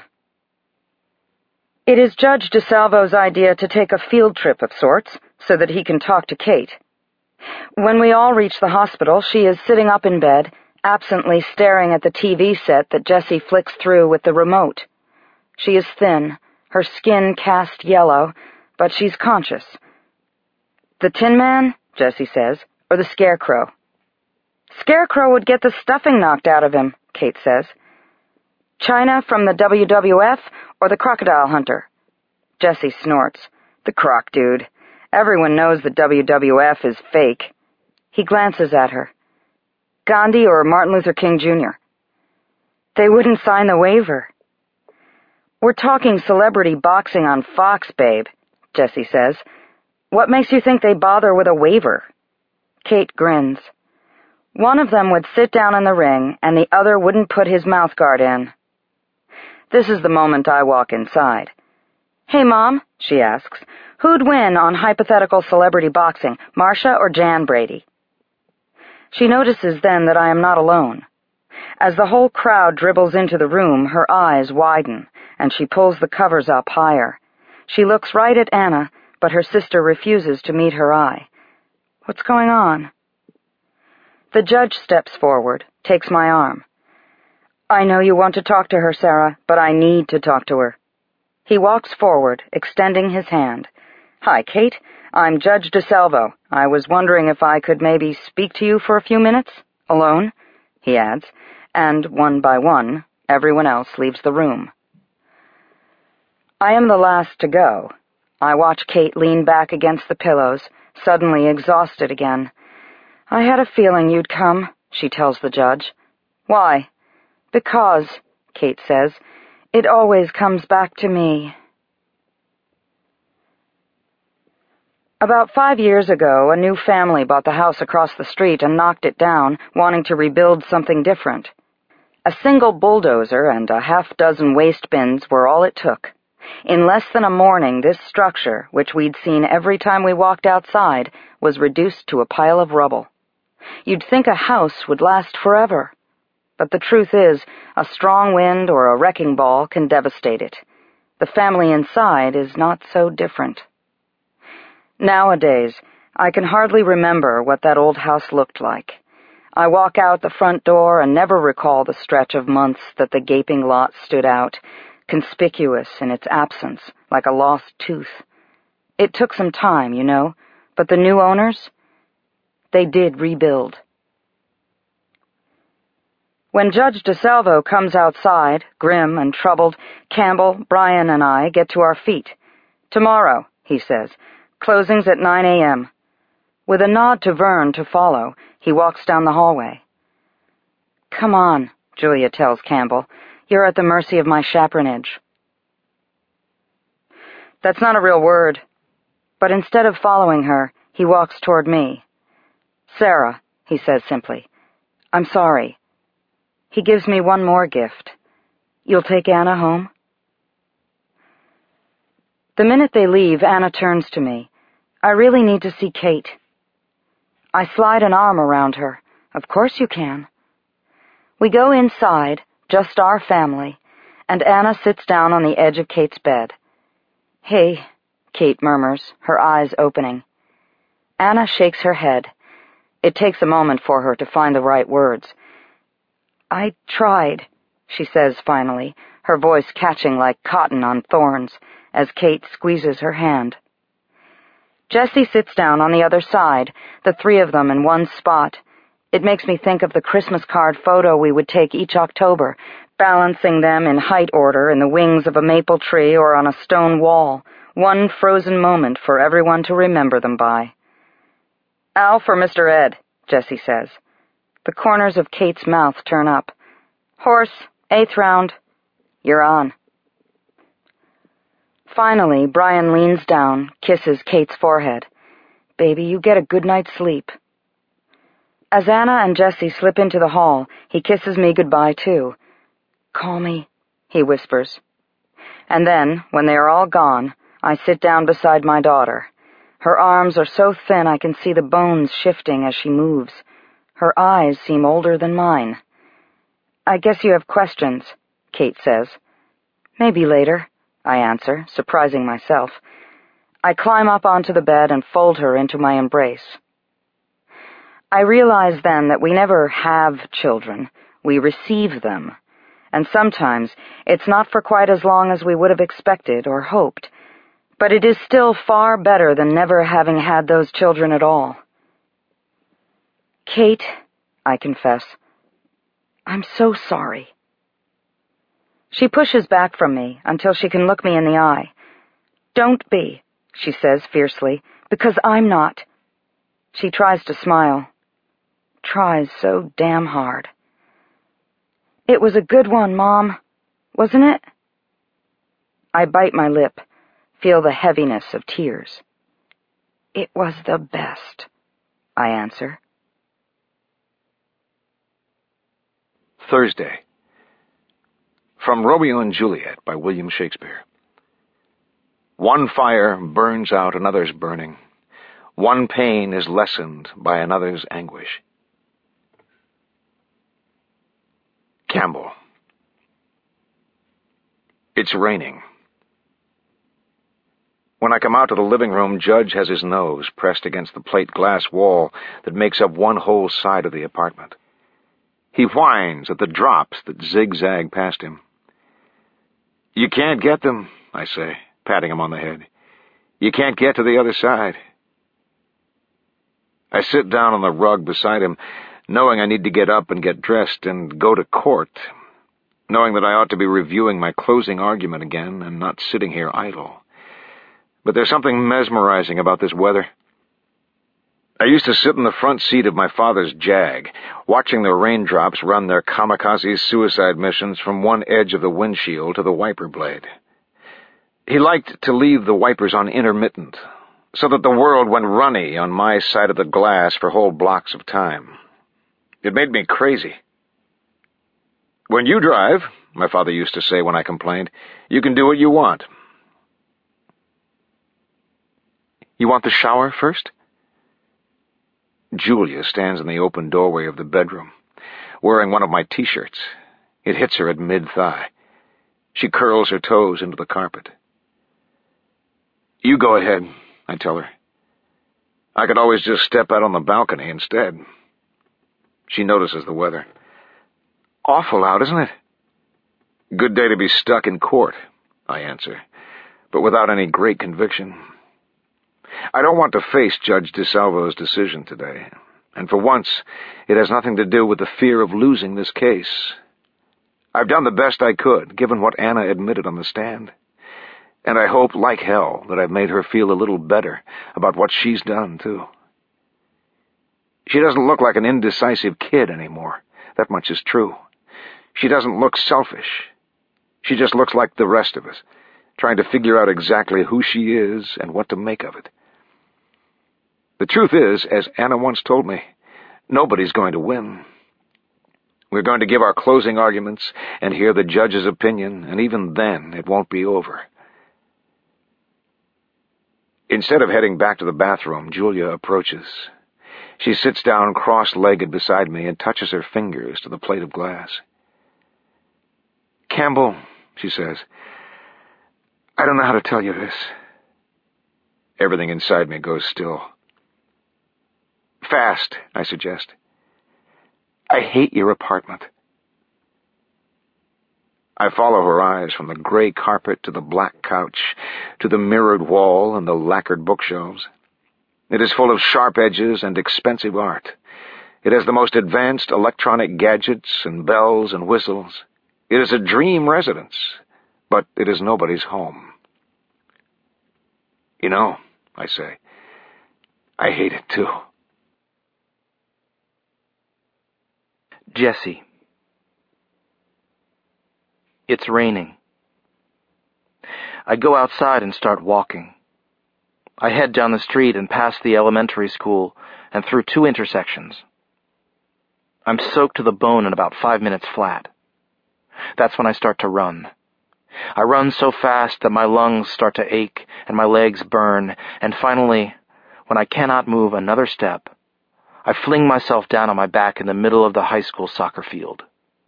It is Judge DeSalvo's idea to take a field trip of sorts so that he can talk to Kate. When we all reach the hospital, she is sitting up in bed, absently staring at the TV set that Jessie flicks through with the remote. She is thin, her skin cast yellow, but she's conscious. "The Tin Man," Jessie says, "or the Scarecrow?" "Scarecrow would get the stuffing knocked out of him," Kate says. "China from the WWF or the Crocodile Hunter?" Jessie snorts. "The Croc dude. Everyone knows the WWF is fake." He glances at her. "Gandhi or Martin Luther King Jr.? They wouldn't sign the waiver." "We're talking celebrity boxing on Fox, babe," Jessie says. "What makes you think they bother with a waiver?" Kate grins. "One of them would sit down in the ring, and the other wouldn't put his mouthguard in." This is the moment I walk inside. "Hey, Mom," she asks, "who'd win on hypothetical celebrity boxing, Marcia or Jan Brady?" She notices then that I am not alone. As the whole crowd dribbles into the room, her eyes widen, and she pulls the covers up higher. She looks right at Anna, but her sister refuses to meet her eye. What's going on? The judge steps forward, takes my arm. "I know you want to talk to her, Sarah, but I need to talk to her." He walks forward, extending his hand. "Hi, Kate. I'm Judge DeSalvo. I was wondering if I could maybe speak to you for a few minutes? Alone?" he adds, and one by one, everyone else leaves the room. I am the last to go. I watch Kate lean back against the pillows, suddenly exhausted again. "I had a feeling you'd come," she tells the judge. "Why?" "Because," Kate says, "it always comes back to me." About 5 years ago, a new family bought the house across the street and knocked it down, wanting to rebuild something different. A single bulldozer and a half-dozen waste bins were all it took. In less than a morning, this structure, which we'd seen every time we walked outside, was reduced to a pile of rubble. You'd think a house would last forever. But the truth is, a strong wind or a wrecking ball can devastate it. The family inside is not so different. Nowadays, I can hardly remember what that old house looked like. I walk out the front door and never recall the stretch of months that the gaping lot stood out, conspicuous in its absence, like a lost tooth. It took some time, you know, but the new owners, they did rebuild. When Judge DeSalvo comes outside, grim and troubled, Campbell, Brian, and I get to our feet. "Tomorrow," he says. "Closing's at 9 a.m. With a nod to Vern to follow, he walks down the hallway. "Come on," Julia tells Campbell. "You're at the mercy of my chaperonage." That's not a real word. But instead of following her, he walks toward me. "Sarah," he says simply. "I'm sorry." He gives me one more gift. "You'll take Anna home?" The minute they leave, Anna turns to me. "I really need to see Kate." I slide an arm around her. "Of course you can." We go inside, just our family, and Anna sits down on the edge of Kate's bed. "Hey," Kate murmurs, her eyes opening. Anna shakes her head. It takes a moment for her to find the right words. "I tried," she says finally, her voice catching like cotton on thorns, as Kate squeezes her hand. Jessie sits down on the other side, the three of them in one spot. It makes me think of the Christmas card photo we would take each October, balancing them in height order in the wings of a maple tree or on a stone wall, one frozen moment for everyone to remember them by. "Al for Mr. Ed," Jessie says. The corners of Kate's mouth turn up. "Horse, 8th round. You're on." Finally, Brian leans down, kisses Kate's forehead. "Baby, you get a good night's sleep." As Anna and Jessie slip into the hall, he kisses me goodbye, too. "Call me," he whispers. And then, when they are all gone, I sit down beside my daughter. Her arms are so thin I can see the bones shifting as she moves. Her eyes seem older than mine. "I guess you have questions," Kate says. "Maybe later," I answer, surprising myself. I climb up onto the bed and fold her into my embrace. I realize then that we never have children, we receive them, and sometimes it's not for quite as long as we would have expected or hoped, but it is still far better than never having had those children at all. "Kate," I confess, "I'm so sorry." She pushes back from me until she can look me in the eye. "Don't be," she says fiercely, "because I'm not." She tries to smile. Tries so damn hard. "It was a good one, Mom, wasn't it?" I bite my lip, feel the heaviness of tears. "It was the best," I answer. Thursday. From Romeo and Juliet by William Shakespeare. One fire burns out another's burning. One pain is lessened by another's anguish. Campbell. It's raining. When I come out to the living room, Judge has his nose pressed against the plate glass wall that makes up one whole side of the apartment. He whines at the drops that zigzag past him. "You can't get them," I say, patting him on the head. "You can't get to the other side." I sit down on the rug beside him, knowing I need to get up and get dressed and go to court, knowing that I ought to be reviewing my closing argument again and not sitting here idle. But there's something mesmerizing about this weather. I used to sit in the front seat of my father's Jag, watching the raindrops run their kamikaze suicide missions from one edge of the windshield to the wiper blade. He liked to leave the wipers on intermittent, so that the world went runny on my side of the glass for whole blocks of time. It made me crazy. "When you drive," my father used to say when I complained, "you can do what you want." "You want the shower first?" Julia stands in the open doorway of the bedroom, wearing one of my T-shirts. It hits her at mid-thigh. She curls her toes into the carpet. "You go ahead," I tell her. "I could always just step out on the balcony instead." She notices the weather. "Awful out, isn't it?" "Good day to be stuck in court," I answer, but without any great conviction. I don't want to face Judge DeSalvo's decision today, and for once it has nothing to do with the fear of losing this case. I've done the best I could, given what Anna admitted on the stand, and I hope, like hell, that I've made her feel a little better about what she's done, too. She doesn't look like an indecisive kid anymore. That much is true. She doesn't look selfish. She just looks like the rest of us, trying to figure out exactly who she is and what to make of it. The truth is, as Anna once told me, nobody's going to win. We're going to give our closing arguments and hear the judge's opinion, and even then it won't be over. Instead of heading back to the bathroom, Julia approaches. She sits down cross-legged beside me and touches her fingers to the plate of glass. "Campbell," she says, "I don't know how to tell you this." Everything inside me goes still. "Fast," I suggest. "I hate your apartment." I follow her eyes from the gray carpet to the black couch, to the mirrored wall and the lacquered bookshelves. It is full of sharp edges and expensive art. It has the most advanced electronic gadgets and bells and whistles. It is a dream residence, but it is nobody's home. You know, I say, I hate it too. Jesse. It's raining. I go outside and start walking. I head down the street and past the elementary school and through 2 intersections. I'm soaked to the bone in about 5 minutes flat. That's when I start to run. I run so fast that my lungs start to ache and my legs burn, and finally, when I cannot move another step, I fling myself down on my back in the middle of the high school soccer field.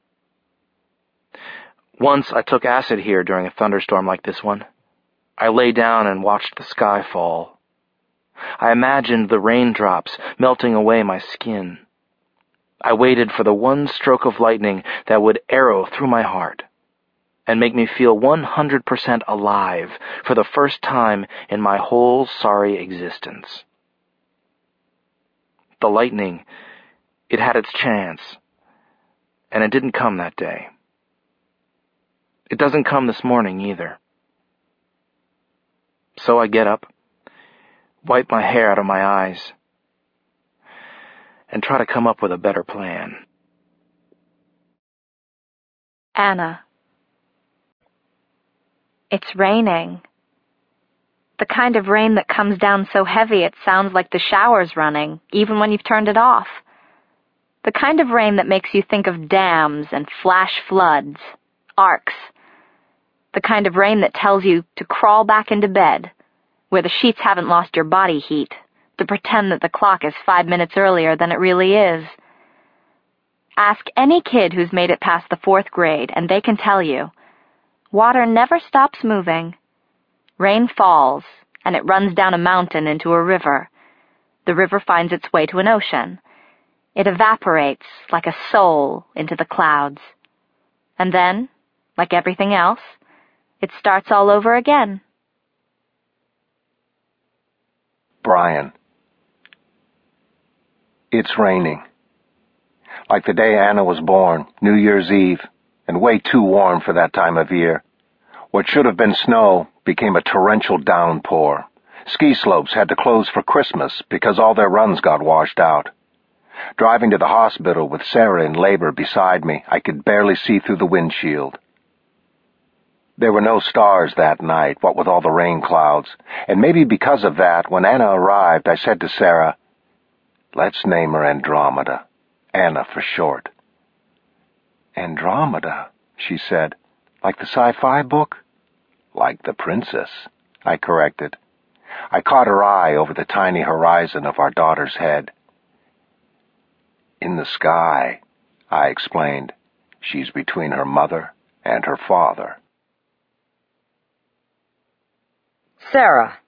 Once I took acid here during a thunderstorm like this one. I lay down and watched the sky fall. I imagined the raindrops melting away my skin. I waited for the one stroke of lightning that would arrow through my heart and make me feel 100% alive for the first time in my whole sorry existence. The lightning, it had its chance, and it didn't come that day. It doesn't come this morning either. So I get up, wipe my hair out of my eyes, and try to come up with a better plan. Anna. It's raining. The kind of rain that comes down so heavy it sounds like the shower's running, even when you've turned it off. The kind of rain that makes you think of dams and flash floods, arcs. The kind of rain that tells you to crawl back into bed, where the sheets haven't lost your body heat, to pretend that the clock is 5 minutes earlier than it really is. Ask any kid who's made it past the 4th grade, and they can tell you, water never stops moving. Rain falls, and it runs down a mountain into a river. The river finds its way to an ocean. It evaporates like a soul into the clouds. And then, like everything else, it starts all over again. Brian. It's raining. Like the day Anna was born, New Year's Eve, and way too warm for that time of year. What should have been snow became a torrential downpour. Ski slopes had to close for Christmas because all their runs got washed out. Driving to the hospital with Sarah in labor beside me, I could barely see through the windshield. There were no stars that night, what with all the rain clouds, and maybe because of that, when Anna arrived, I said to Sarah, "Let's name her Andromeda, Anna for short." "Andromeda," she said, "like the sci-fi book?" "Like the princess," I corrected. I caught her eye over the tiny horizon of our daughter's head. "In the sky," I explained. "She's between her mother and her father." Sarah.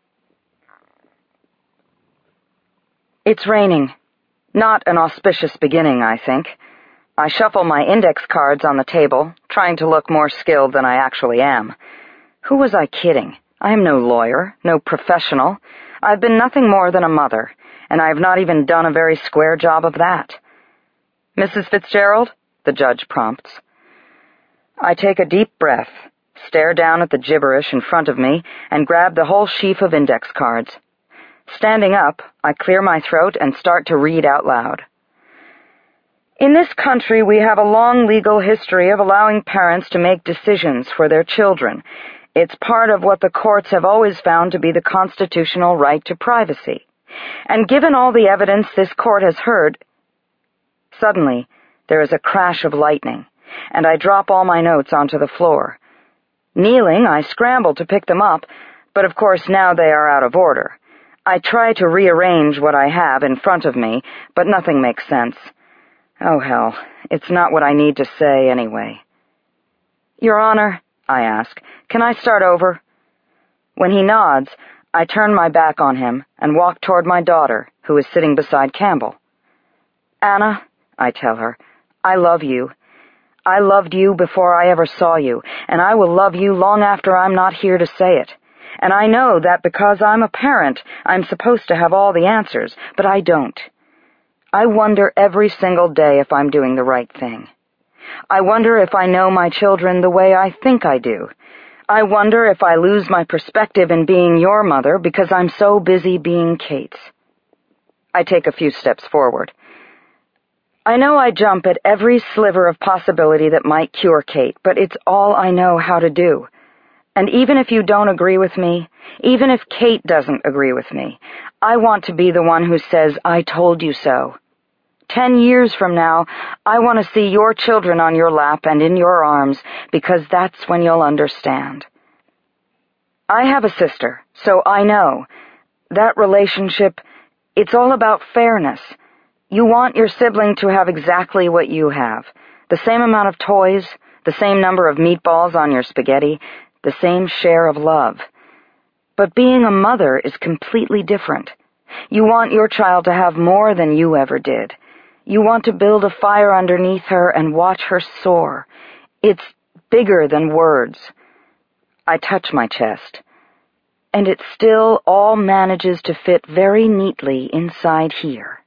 It's raining. Not an auspicious beginning, I think. I shuffle my index cards on the table, trying to look more skilled than I actually am. Who was I kidding? I am no lawyer, no professional. I've been nothing more than a mother, and I have not even done a very square job of that. "Mrs. Fitzgerald?" the judge prompts. I take a deep breath, stare down at the gibberish in front of me, and grab the whole sheaf of index cards. Standing up, I clear my throat and start to read out loud. "In this country, we have a long legal history of allowing parents to make decisions for their children. It's part of what the courts have always found to be the constitutional right to privacy. And given all the evidence this court has heard..." Suddenly, there is a crash of lightning, and I drop all my notes onto the floor. Kneeling, I scramble to pick them up, but of course now they are out of order. I try to rearrange what I have in front of me, but nothing makes sense. Oh, hell, it's not what I need to say anyway. "Your Honor," I ask, "can I start over?" When he nods, I turn my back on him and walk toward my daughter, who is sitting beside Campbell. "Anna," I tell her, "I love you. I loved you before I ever saw you, and I will love you long after I'm not here to say it. And I know that because I'm a parent, I'm supposed to have all the answers, but I don't. I wonder every single day if I'm doing the right thing. I wonder if I know my children the way I think I do. I wonder if I lose my perspective in being your mother because I'm so busy being Kate's. I take a few steps forward. I know I jump at every sliver of possibility that might cure Kate, but it's all I know how to do. And even if you don't agree with me, even if Kate doesn't agree with me, I want to be the one who says, I told you so. 10 years from now, I want to see your children on your lap and in your arms, because that's when you'll understand. I have a sister, so I know. That relationship, it's all about fairness. You want your sibling to have exactly what you have. The same amount of toys, the same number of meatballs on your spaghetti, the same share of love. But being a mother is completely different. You want your child to have more than you ever did. You want to build a fire underneath her and watch her soar. It's bigger than words. I touch my chest, and it still all manages to fit very neatly inside here.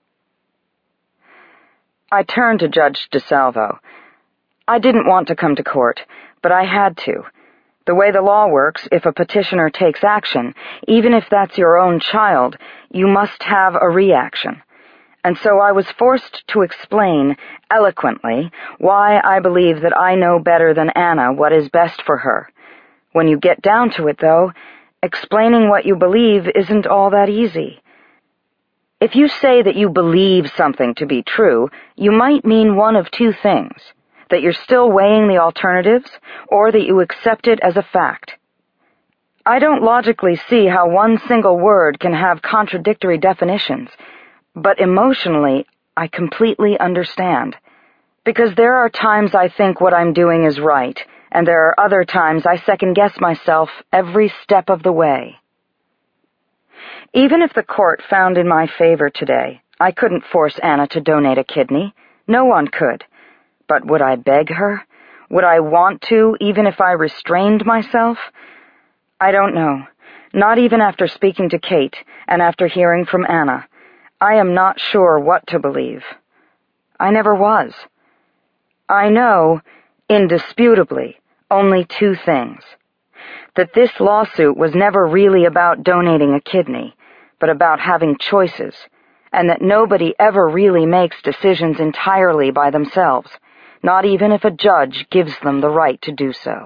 I turned to Judge DeSalvo. I didn't want to come to court, but I had to. The way the law works, if a petitioner takes action, even if that's your own child, you must have a reaction. And so I was forced to explain, eloquently, why I believe that I know better than Anna what is best for her. When you get down to it, though, explaining what you believe isn't all that easy. If you say that you believe something to be true, you might mean one of two things: that you're still weighing the alternatives, or that you accept it as a fact. I don't logically see how one single word can have contradictory definitions, but emotionally, I completely understand. Because there are times I think what I'm doing is right, and there are other times I second-guess myself every step of the way. Even if the court found in my favor today, I couldn't force Anna to donate a kidney. No one could. But would I beg her? Would I want to, even if I restrained myself? I don't know. Not even after speaking to Kate, and after hearing from Anna. I am not sure what to believe. I never was. I know, indisputably, only two things. That this lawsuit was never really about donating a kidney, but about having choices, and that nobody ever really makes decisions entirely by themselves, not even if a judge gives them the right to do so.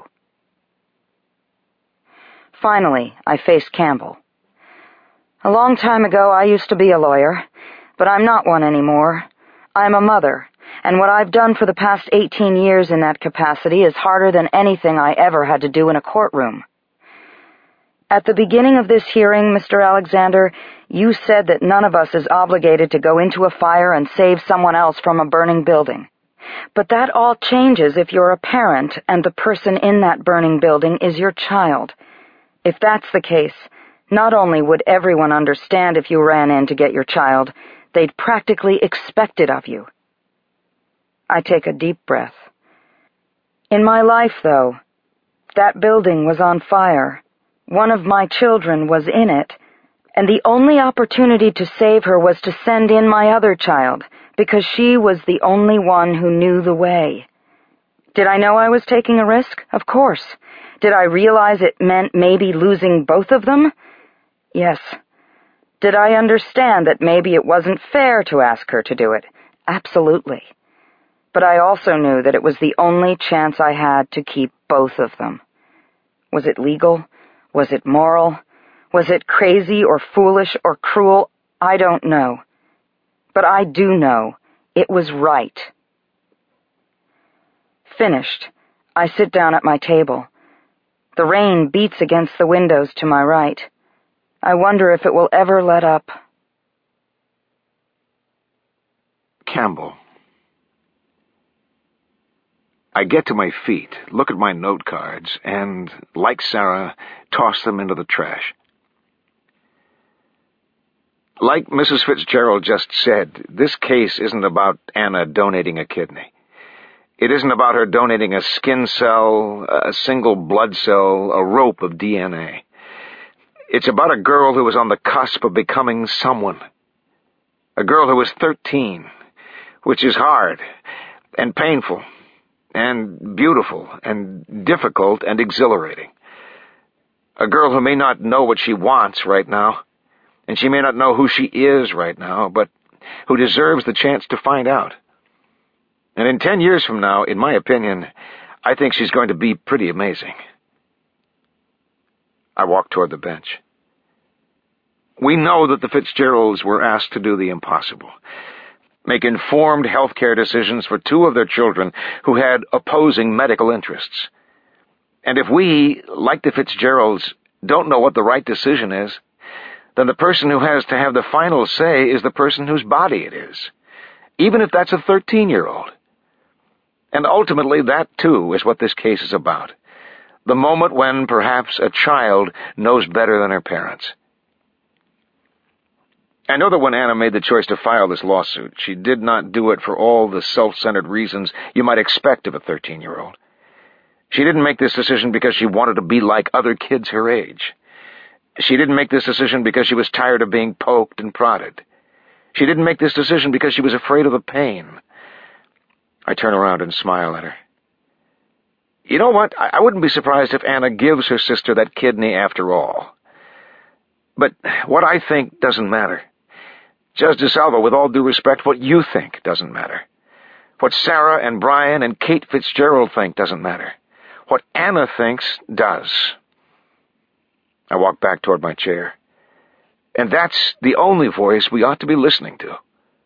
Finally, I faced Campbell. A long time ago, I used to be a lawyer, but I'm not one anymore. I'm a mother, and what I've done for the past 18 years in that capacity is harder than anything I ever had to do in a courtroom. At the beginning of this hearing, Mr. Alexander, you said that none of us is obligated to go into a fire and save someone else from a burning building. But that all changes if you're a parent and the person in that burning building is your child. If that's the case, not only would everyone understand if you ran in to get your child, they'd practically expect it of you. I take a deep breath. In my life, though, that building was on fire. One of my children was in it, and the only opportunity to save her was to send in my other child, because she was the only one who knew the way. Did I know I was taking a risk? Of course. Did I realize it meant maybe losing both of them? Yes. Did I understand that maybe it wasn't fair to ask her to do it? Absolutely. But I also knew that it was the only chance I had to keep both of them. Was it legal? Was it moral? Was it crazy or foolish or cruel? I don't know. But I do know it was right. Finished, I sit down at my table. The rain beats against the windows to my right. I wonder if it will ever let up. Campbell. I get to my feet, look at my note cards, and, like Sarah, toss them into the trash. Like Mrs. Fitzgerald just said, this case isn't about Anna donating a kidney. It isn't about her donating a skin cell, a single blood cell, a rope of DNA. It's about a girl who was on the cusp of becoming someone. A girl who was 13, which is hard and painful and beautiful and difficult and exhilarating. A girl who may not know what she wants right now, and she may not know who she is right now, but who deserves the chance to find out. And in 10 years from now, in my opinion, I think she's going to be pretty amazing. I walked toward the bench. We know that the Fitzgeralds were asked to do the impossible. Make informed healthcare decisions for 2 of their children who had opposing medical interests. And if we, like the Fitzgeralds, don't know what the right decision is, then the person who has to have the final say is the person whose body it is, even if that's a 13-year-old. And ultimately, that, too, is what this case is about. The moment when, perhaps, a child knows better than her parents. I know that when Anna made the choice to file this lawsuit, she did not do it for all the self-centered reasons you might expect of a 13-year-old. She didn't make this decision because she wanted to be like other kids her age. She didn't make this decision because she was tired of being poked and prodded. She didn't make this decision because she was afraid of the pain. I turn around and smile at her. You know what? I wouldn't be surprised if Anna gives her sister that kidney after all. But what I think doesn't matter. Judge DeSalvo, with all due respect, what you think doesn't matter. What Sarah and Brian and Kate Fitzgerald think doesn't matter. What Anna thinks does. I walk back toward my chair. And that's the only voice we ought to be listening to.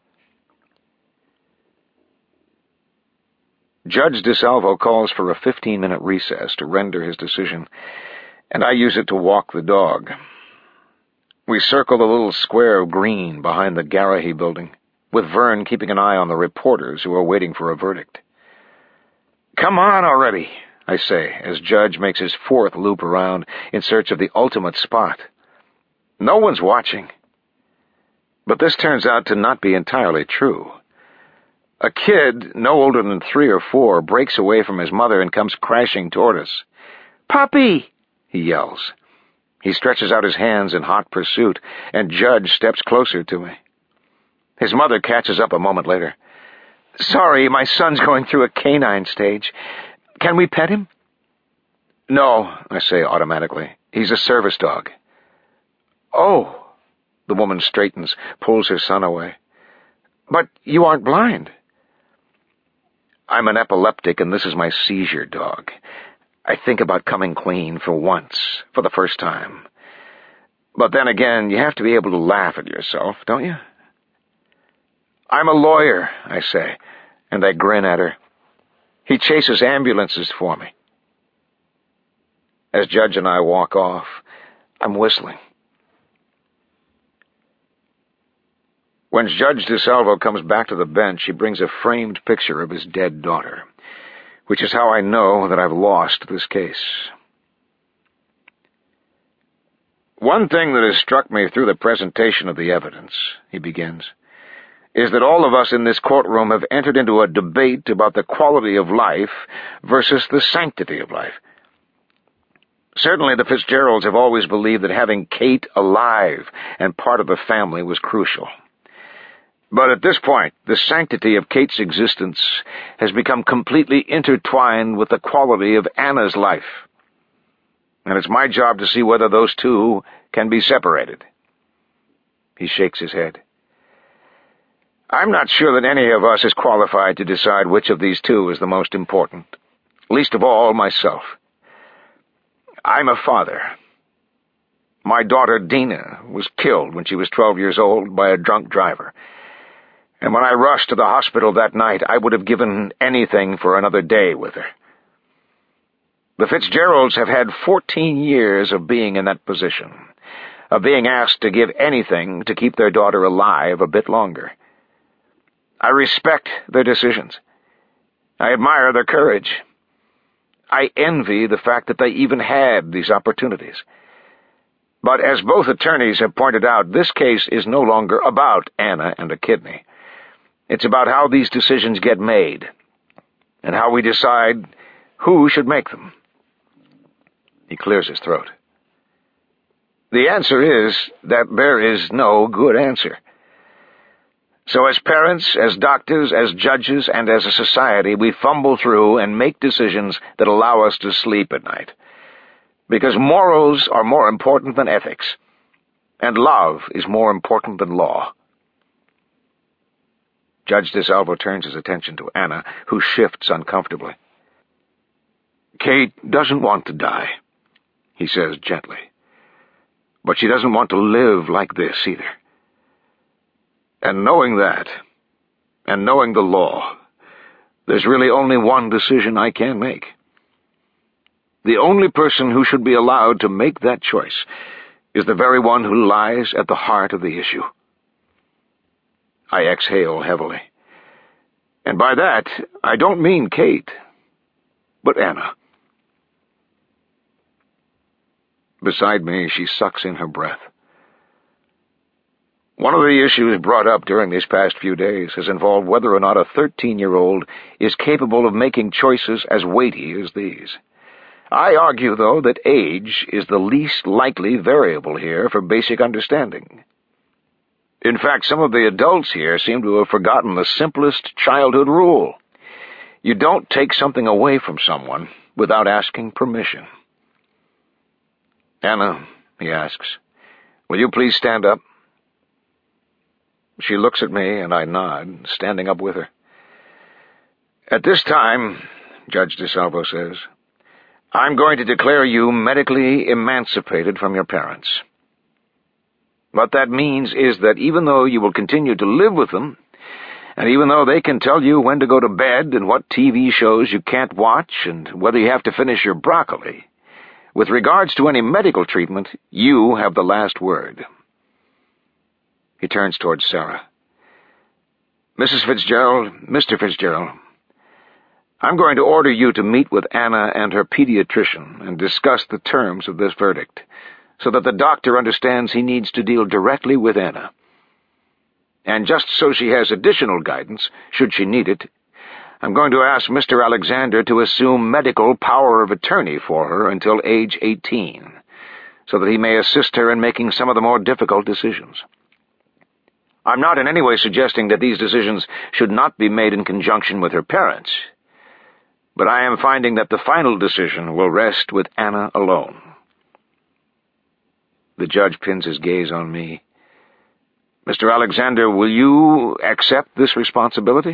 Judge DeSalvo calls for a 15-minute recess to render his decision, and I use it to walk the dog. We circle the little square of green behind the Garrahy building, with Vern keeping an eye on the reporters who are waiting for a verdict. Come on already, I say, as Judge makes his 4th loop around in search of the ultimate spot. No one's watching. But this turns out to not be entirely true. A kid, no older than 3 or 4, breaks away from his mother and comes crashing toward us. "Puppy!" he yells. He stretches out his hands in hot pursuit, and Judge steps closer to me. His mother catches up a moment later. "Sorry, my son's going through a canine stage. Can we pet him?" "No," I say automatically. "He's a service dog." "Oh." The woman straightens, pulls her son away. "But you aren't blind." "I'm an epileptic, and this is my seizure dog. I think about coming clean for once, for the first time. But then again, you have to be able to laugh at yourself, don't you?" "I'm a lawyer," I say, and I grin at her. "He chases ambulances for me." As Judge and I walk off, I'm whistling. When Judge DeSalvo comes back to the bench, he brings a framed picture of his dead daughter, which is how I know that I've lost this case. "One thing that has struck me through the presentation of the evidence," he begins, "is that all of us in this courtroom have entered into a debate about the quality of life versus the sanctity of life. Certainly the Fitzgeralds have always believed that having Kate alive and part of the family was crucial. But at this point, the sanctity of Kate's existence has become completely intertwined with the quality of Anna's life. And it's my job to see whether those two can be separated." He shakes his head. "I'm not sure that any of us is qualified to decide which of these two is the most important, least of all myself. I'm a father. My daughter, Dina, was killed when she was 12 years old by a drunk driver. And when I rushed to the hospital that night, I would have given anything for another day with her. The Fitzgeralds have had 14 years of being in that position, of being asked to give anything to keep their daughter alive a bit longer. I respect their decisions. I admire their courage. I envy the fact that they even had these opportunities. But as both attorneys have pointed out, this case is no longer about Anna and a kidney. It's about how these decisions get made, and how we decide who should make them." He clears his throat. "The answer is that there is no good answer. So as parents, as doctors, as judges, and as a society, we fumble through and make decisions that allow us to sleep at night. Because morals are more important than ethics, and love is more important than law. Judge DeSalvo turns his attention to Anna, who shifts uncomfortably. Kate doesn't want to die, he says gently. But she doesn't want to live like this either. And knowing that, and knowing the law, there's really only one decision I can make. The only person who should be allowed to make that choice is the very one who lies at the heart of the issue. I exhale heavily. And by that, I don't mean Kate, but Anna. Beside me, she sucks in her breath. One of the issues brought up during these past few days has involved whether or not a 13-year-old is capable of making choices as weighty as these. I argue, though, that age is the least likely variable here for basic understanding. In fact, some of the adults here seem to have forgotten the simplest childhood rule. You don't take something away from someone without asking permission. Anna, he asks, will you please stand up? She looks at me, and I nod, standing up with her. At this time, Judge DeSalvo says, I'm going to declare you medically emancipated from your parents. What that means is that even though you will continue to live with them, and even though they can tell you when to go to bed and what TV shows you can't watch and whether you have to finish your broccoli, with regards to any medical treatment, you have the last word. He turns towards Sarah. Mrs. Fitzgerald, Mr. Fitzgerald, I'm going to order you to meet with Anna and her pediatrician and discuss the terms of this verdict, so that the doctor understands he needs to deal directly with Anna. And just so she has additional guidance, should she need it, I'm going to ask Mr. Alexander to assume medical power of attorney for her until age 18, so that he may assist her in making some of the more difficult decisions. I'm not in any way suggesting that these decisions should not be made in conjunction with her parents, but I am finding that the final decision will rest with Anna alone. The judge pins his gaze on me. Mr. Alexander, will you accept this responsibility?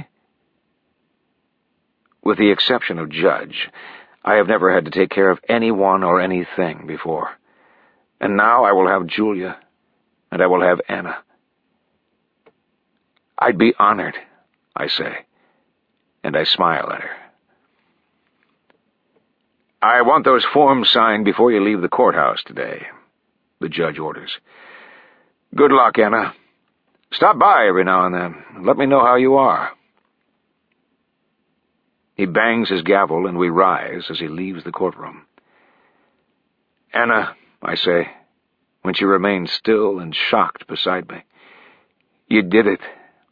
With the exception of Judge, I have never had to take care of anyone or anything before. And now I will have Julia, and I will have Anna. I'd be honored, I say, and I smile at her. I want those forms signed before you leave the courthouse today, the judge orders. Good luck, Anna. Stop by every now and then. Let me know how you are. He bangs his gavel, and we rise as he leaves the courtroom. Anna, I say, when she remains still and shocked beside me, you did it.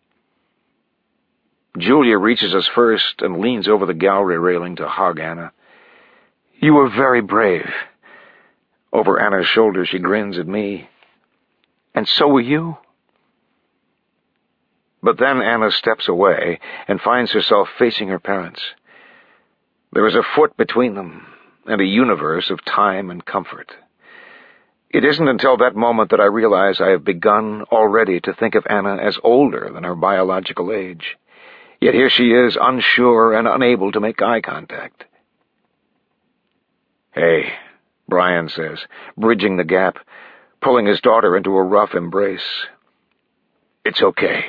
Julia reaches us first and leans over the gallery railing to hug Anna. You were very brave. Over Anna's shoulder, she grins at me. And so were you. But then Anna steps away and finds herself facing her parents. There is a foot between them and a universe of time and comfort. It isn't until that moment that I realize I have begun already to think of Anna as older than her biological age. Yet here she is, unsure and unable to make eye contact. Hey, Brian says, bridging the gap, pulling his daughter into a rough embrace. It's okay.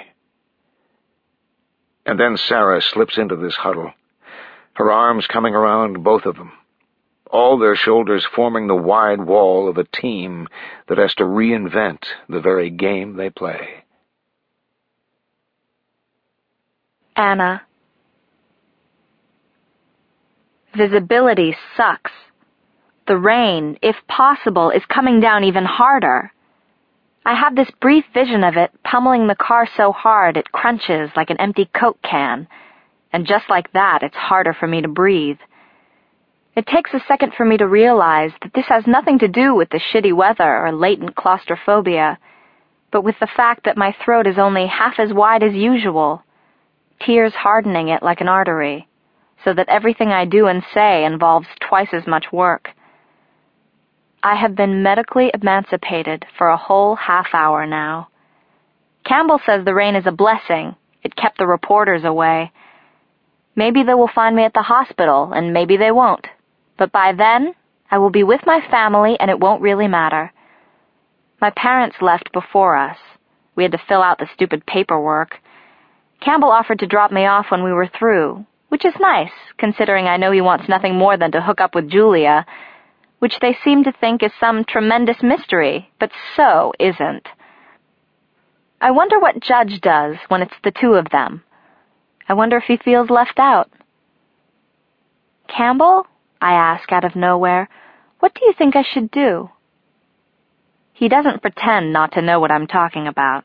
And then Sarah slips into this huddle, her arms coming around both of them, all their shoulders forming the wide wall of a team that has to reinvent the very game they play. Anna. Visibility sucks. The rain, if possible, is coming down even harder. I have this brief vision of it pummeling the car so hard it crunches like an empty Coke can, and just like that, it's harder for me to breathe. It takes a second for me to realize that this has nothing to do with the shitty weather or latent claustrophobia, but with the fact that my throat is only half as wide as usual, tears hardening it like an artery, so that everything I do and say involves twice as much work. I have been medically emancipated for a whole half hour now. Campbell says the rain is a blessing. It kept the reporters away. Maybe they will find me at the hospital, and maybe they won't. But by then, I will be with my family, and it won't really matter. My parents left before us. We had to fill out the stupid paperwork. Campbell offered to drop me off when we were through, which is nice, considering I know he wants nothing more than to hook up with Julia, which they seem to think is some tremendous mystery, but so isn't. I wonder what Judge does when it's the two of them. I wonder if he feels left out. "Campbell," I ask out of nowhere, "what do you think I should do?" He doesn't pretend not to know what I'm talking about.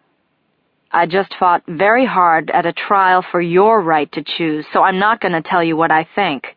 "I just fought very hard at a trial for your right to choose, so I'm not going to tell you what I think."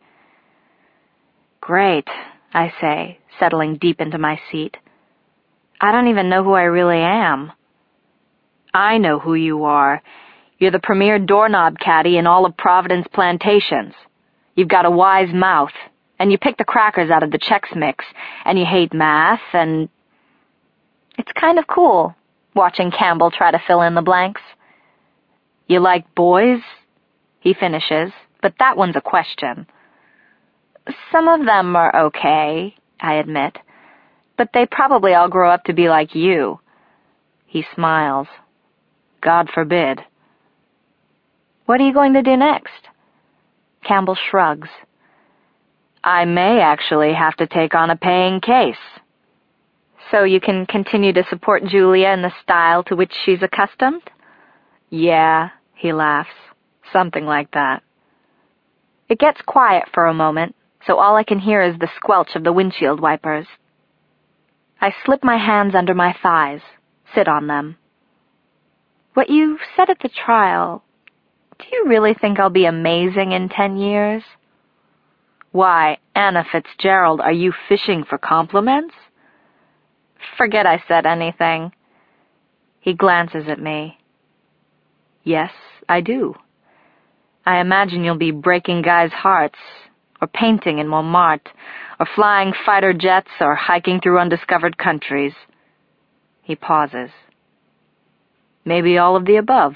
"Great," I say, settling deep into my seat. "I don't even know who I really am." "I know who you are. You're the premier doorknob caddy in all of Providence Plantations. You've got a wise mouth, and you pick the crackers out of the Chex Mix, and you hate math, and..." It's kind of cool, watching Campbell try to fill in the blanks. "You like boys?" he finishes, but that one's a question. "Some of them are okay," I admit, "but they probably all grow up to be like you." He smiles. "God forbid." "What are you going to do next?" Campbell shrugs. "I may actually have to take on a paying case." "So you can continue to support Julia in the style to which she's accustomed?" "Yeah," he laughs. "Something like that." It gets quiet for a moment, so all I can hear is the squelch of the windshield wipers. I slip my hands under my thighs, sit on them. "What you said at the trial, do you really think I'll be amazing in 10 years? "Why, Anna Fitzgerald, are you fishing for compliments?" "Forget I said anything." He glances at me. "Yes, I do. I imagine you'll be breaking guys' hearts, or painting in Montmartre, or flying fighter jets, or hiking through undiscovered countries." He pauses. "Maybe all of the above."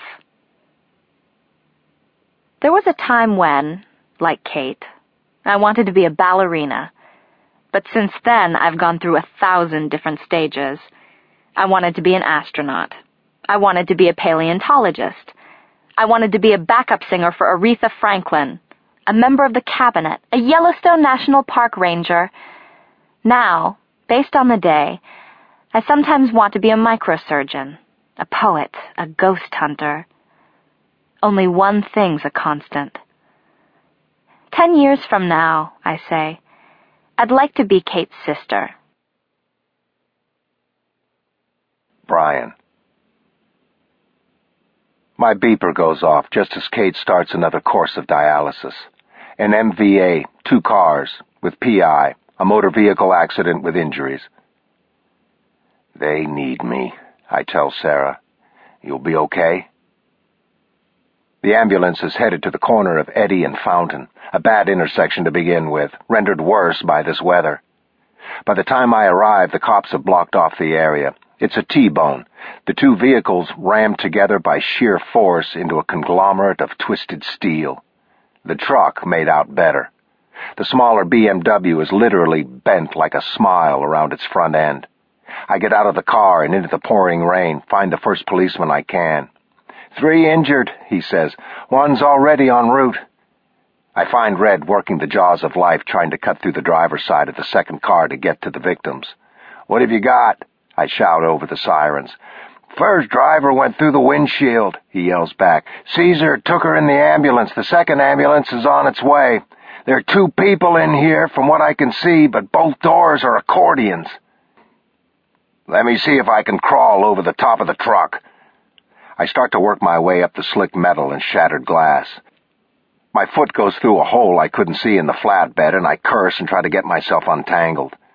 There was a time when, like Kate, I wanted to be a ballerina. But since then, I've gone through 1,000 different stages. I wanted to be an astronaut. I wanted to be a paleontologist. I wanted to be a backup singer for Aretha Franklin, a member of the cabinet, a Yellowstone National Park ranger. Now, based on the day, I sometimes want to be a microsurgeon, a poet, a ghost hunter. Only one thing's a constant. 10 years from now, I say, I'd like to be Kate's sister. Brian. My beeper goes off just as Kate starts another course of dialysis. An MVA, 2 cars, with PI, a motor vehicle accident with injuries. "They need me," I tell Sarah. "You'll be okay?" The ambulance is headed to the corner of Eddy and Fountain, a bad intersection to begin with, rendered worse by this weather. By the time I arrive, the cops have blocked off the area. It's a T-bone, the 2 vehicles rammed together by sheer force into a conglomerate of twisted steel. The truck made out better. The smaller BMW is literally bent like a smile around its front end. I get out of the car and into the pouring rain, find the first policeman I can. "3 injured," he says. "One's already en route." I find Red working the jaws of life trying to cut through the driver's side of the second car to get to the victims. "What have you got?" I shout over the sirens. "First driver went through the windshield," he yells back. "Caesar took her in the ambulance. The second ambulance is on its way. There are 2 people in here from what I can see, but both doors are accordions." "Let me see if I can crawl over the top of the truck." I start to work my way up the slick metal and shattered glass. My foot goes through a hole I couldn't see in the flatbed, and I curse and try to get myself untangled.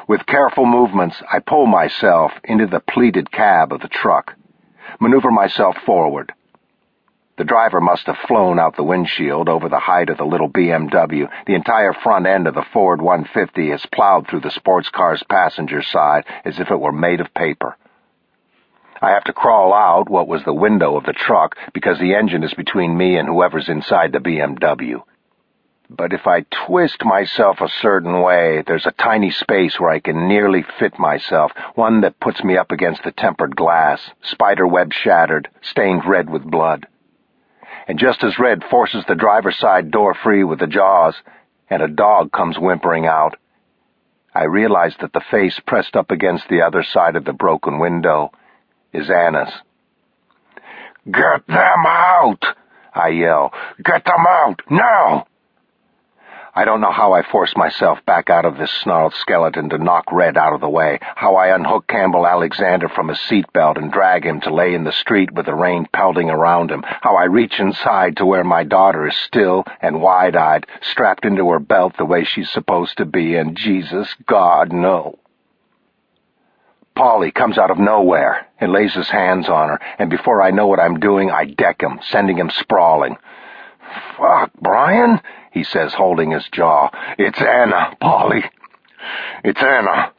With careful movements, I pull myself into the pleated cab of the truck, maneuver myself forward. The driver must have flown out the windshield over the height of the little BMW. The entire front end of the Ford 150 is plowed through the sports car's passenger side as if it were made of paper. I have to crawl out what was the window of the truck because the engine is between me and whoever's inside the BMW. But if I twist myself a certain way, there's a tiny space where I can nearly fit myself, one that puts me up against the tempered glass, spider web shattered, stained red with blood. And just as Red forces the driver's side door free with the jaws, and a dog comes whimpering out, I realize that the face pressed up against the other side of the broken window is Anna's. "Get them out!" I yell. "Get them out, now!" I don't know how I forced myself back out of this snarled skeleton to knock Red out of the way, how I unhook Campbell Alexander from his seatbelt and drag him to lay in the street with the rain pelting around him, how I reach inside to where my daughter is still and wide-eyed, strapped into her belt the way she's supposed to be, and Jesus, God, no. Paulie comes out of nowhere and lays his hands on her, and before I know what I'm doing, I deck him, sending him sprawling. "Fuck, Brian," he says, holding his jaw. "It's Anna, Paulie. It's Anna."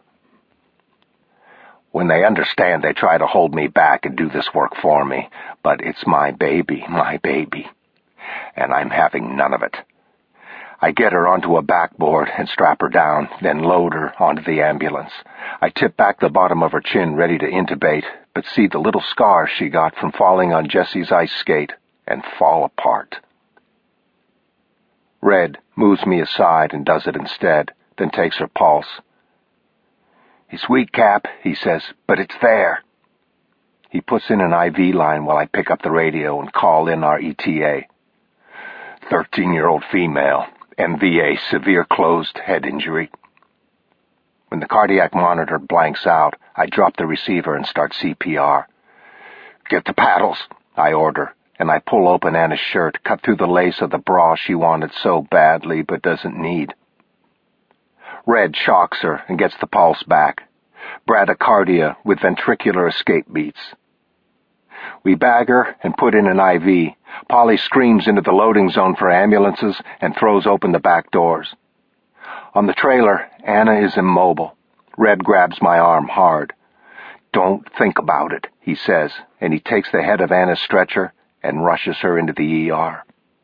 When they understand, they try to hold me back and do this work for me, but it's my baby, and I'm having none of it. I get her onto a backboard and strap her down, then load her onto the ambulance. I tip back the bottom of her chin, ready to intubate, but see the little scar she got from falling on Jesse's ice skate and fall apart. Red moves me aside and does it instead, then takes her pulse. "It's weak, Cap," he says, "but it's there." He puts in an IV line while I pick up the radio and call in our ETA. 13-year-old female, MVA, severe closed head injury. When the cardiac monitor blanks out, I drop the receiver and start CPR. "Get the paddles," I order, and I pull open Anna's shirt, cut through the lace of the bra she wanted so badly but doesn't need. Red shocks her and gets the pulse back. Bradycardia with ventricular escape beats. We bag her and put in an IV. Polly screams into the loading zone for ambulances and throws open the back doors. On the trailer, Anna is immobile. Red grabs my arm hard. "Don't think about it," he says, and he takes the head of Anna's stretcher and rushes her into the ER.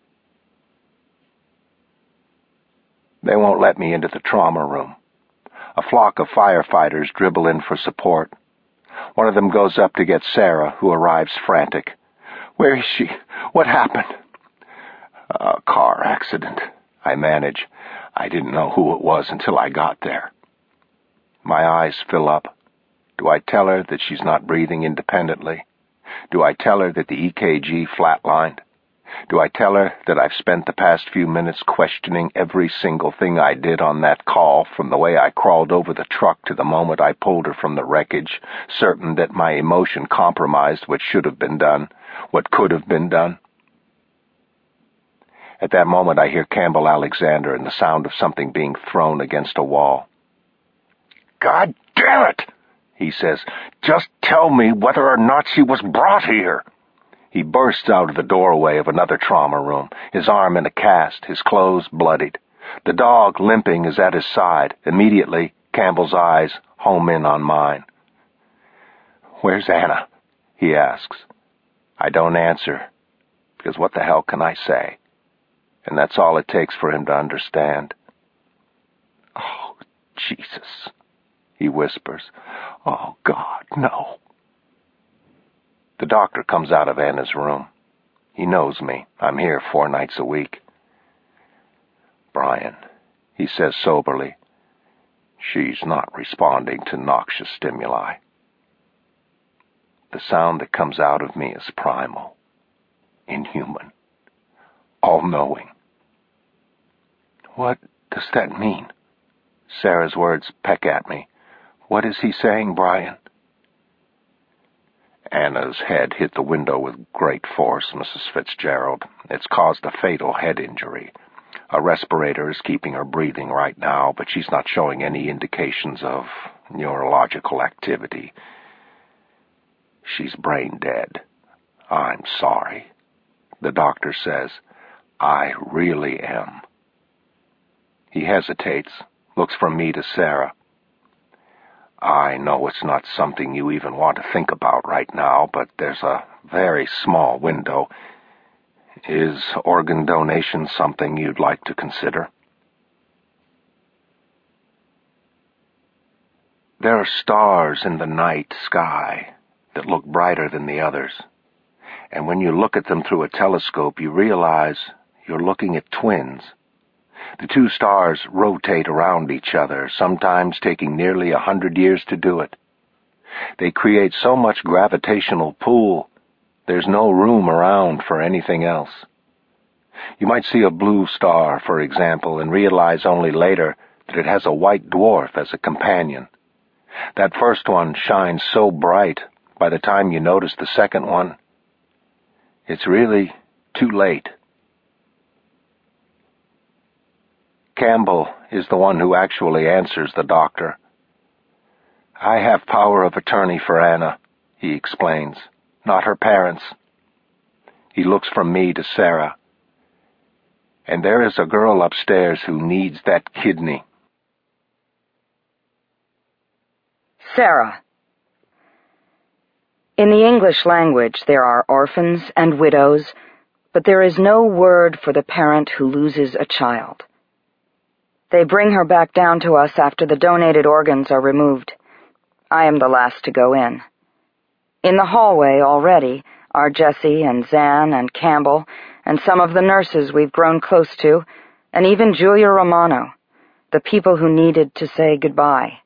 They won't let me into the trauma room. A flock of firefighters dribble in for support. One of them goes up to get Sarah, who arrives frantic. "Where is she? What happened?" "A car accident," I manage. I didn't know who it was until I got there. My eyes fill up. Do I tell her that she's not breathing independently? Do I tell her that the EKG flatlined? Do I tell her that I've spent the past few minutes questioning every single thing I did on that call, from the way I crawled over the truck to the moment I pulled her from the wreckage, certain that my emotion compromised what should have been done, what could have been done? At that moment I hear Campbell Alexander and the sound of something being thrown against a wall. "God damn it!" he says. "Just tell me whether or not she was brought here." He bursts out of the doorway of another trauma room, his arm in a cast, his clothes bloodied. The dog, limping, is at his side. Immediately, Campbell's eyes home in on mine. "Where's Anna?" he asks. I don't answer, because what the hell can I say? And that's all it takes for him to understand. "Oh, Jesus," he whispers. "Oh, God, no." The doctor comes out of Anna's room. He knows me. I'm here 4 nights a week. "Brian," he says soberly, "she's not responding to noxious stimuli." The sound that comes out of me is primal, inhuman, all-knowing. "What does that mean?" Sarah's words peck at me. "What is he saying, Brian?" "Anna's head hit the window with great force, Mrs. Fitzgerald. It's caused a fatal head injury. A respirator is keeping her breathing right now, but she's not showing any indications of neurological activity. She's brain dead. I'm sorry. The doctor says, I really am. He hesitates, looks from me to Sarah. I know it's not something you even want to think about right now, but there's a very small window. Is organ donation something you'd like to consider? There are stars in the night sky that look brighter than the others, and when you look at them through a telescope, you realize you're looking at twins. The two stars rotate around each other, sometimes taking nearly 100 years to do it. They create so much gravitational pull, there's no room around for anything else. You might see a blue star, for example, and realize only later that it has a white dwarf as a companion. That first one shines so bright, by the time you notice the second one, it's really too late. Campbell is the one who actually answers the doctor. I have power of attorney for Anna, he explains, not her parents. He looks from me to Sarah. And there is a girl upstairs who needs that kidney. Sarah. In the English language, there are orphans and widows, but there is no word for the parent who loses a child. They bring her back down to us after the donated organs are removed. I am the last to go in. In the hallway already are Jessie and Zan and Campbell and some of the nurses we've grown close to, and even Julia Romano, the people who needed to say goodbye.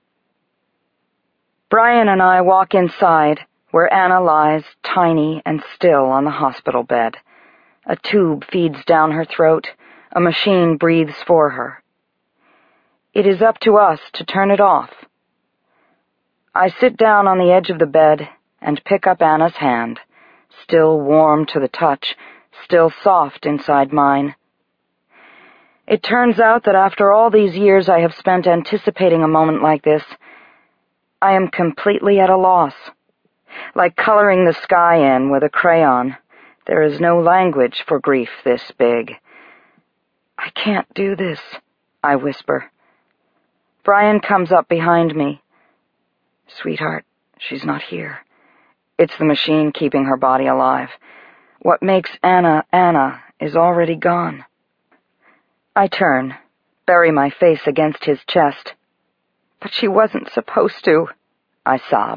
Brian and I walk inside, where Anna lies tiny and still on the hospital bed. A tube feeds down her throat. A machine breathes for her. It is up to us to turn it off. I sit down on the edge of the bed and pick up Anna's hand, still warm to the touch, still soft inside mine. It turns out that after all these years I have spent anticipating a moment like this, I am completely at a loss. Like coloring the sky in with a crayon, there is no language for grief this big. I can't do this, I whisper. Brian comes up behind me. Sweetheart, she's not here. It's the machine keeping her body alive. What makes Anna Anna is already gone. I turn, bury my face against his chest. But she wasn't supposed to, I sob.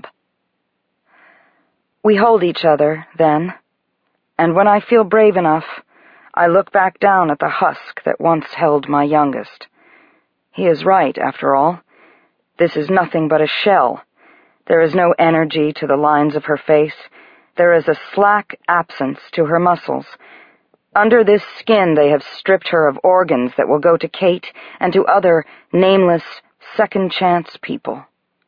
We hold each other, then, and when I feel brave enough, I look back down at the husk that once held my youngest. He is right, after all. This is nothing but a shell. There is no energy to the lines of her face. There is a slack absence to her muscles. Under this skin they have stripped her of organs that will go to Kate and to other nameless second-chance people.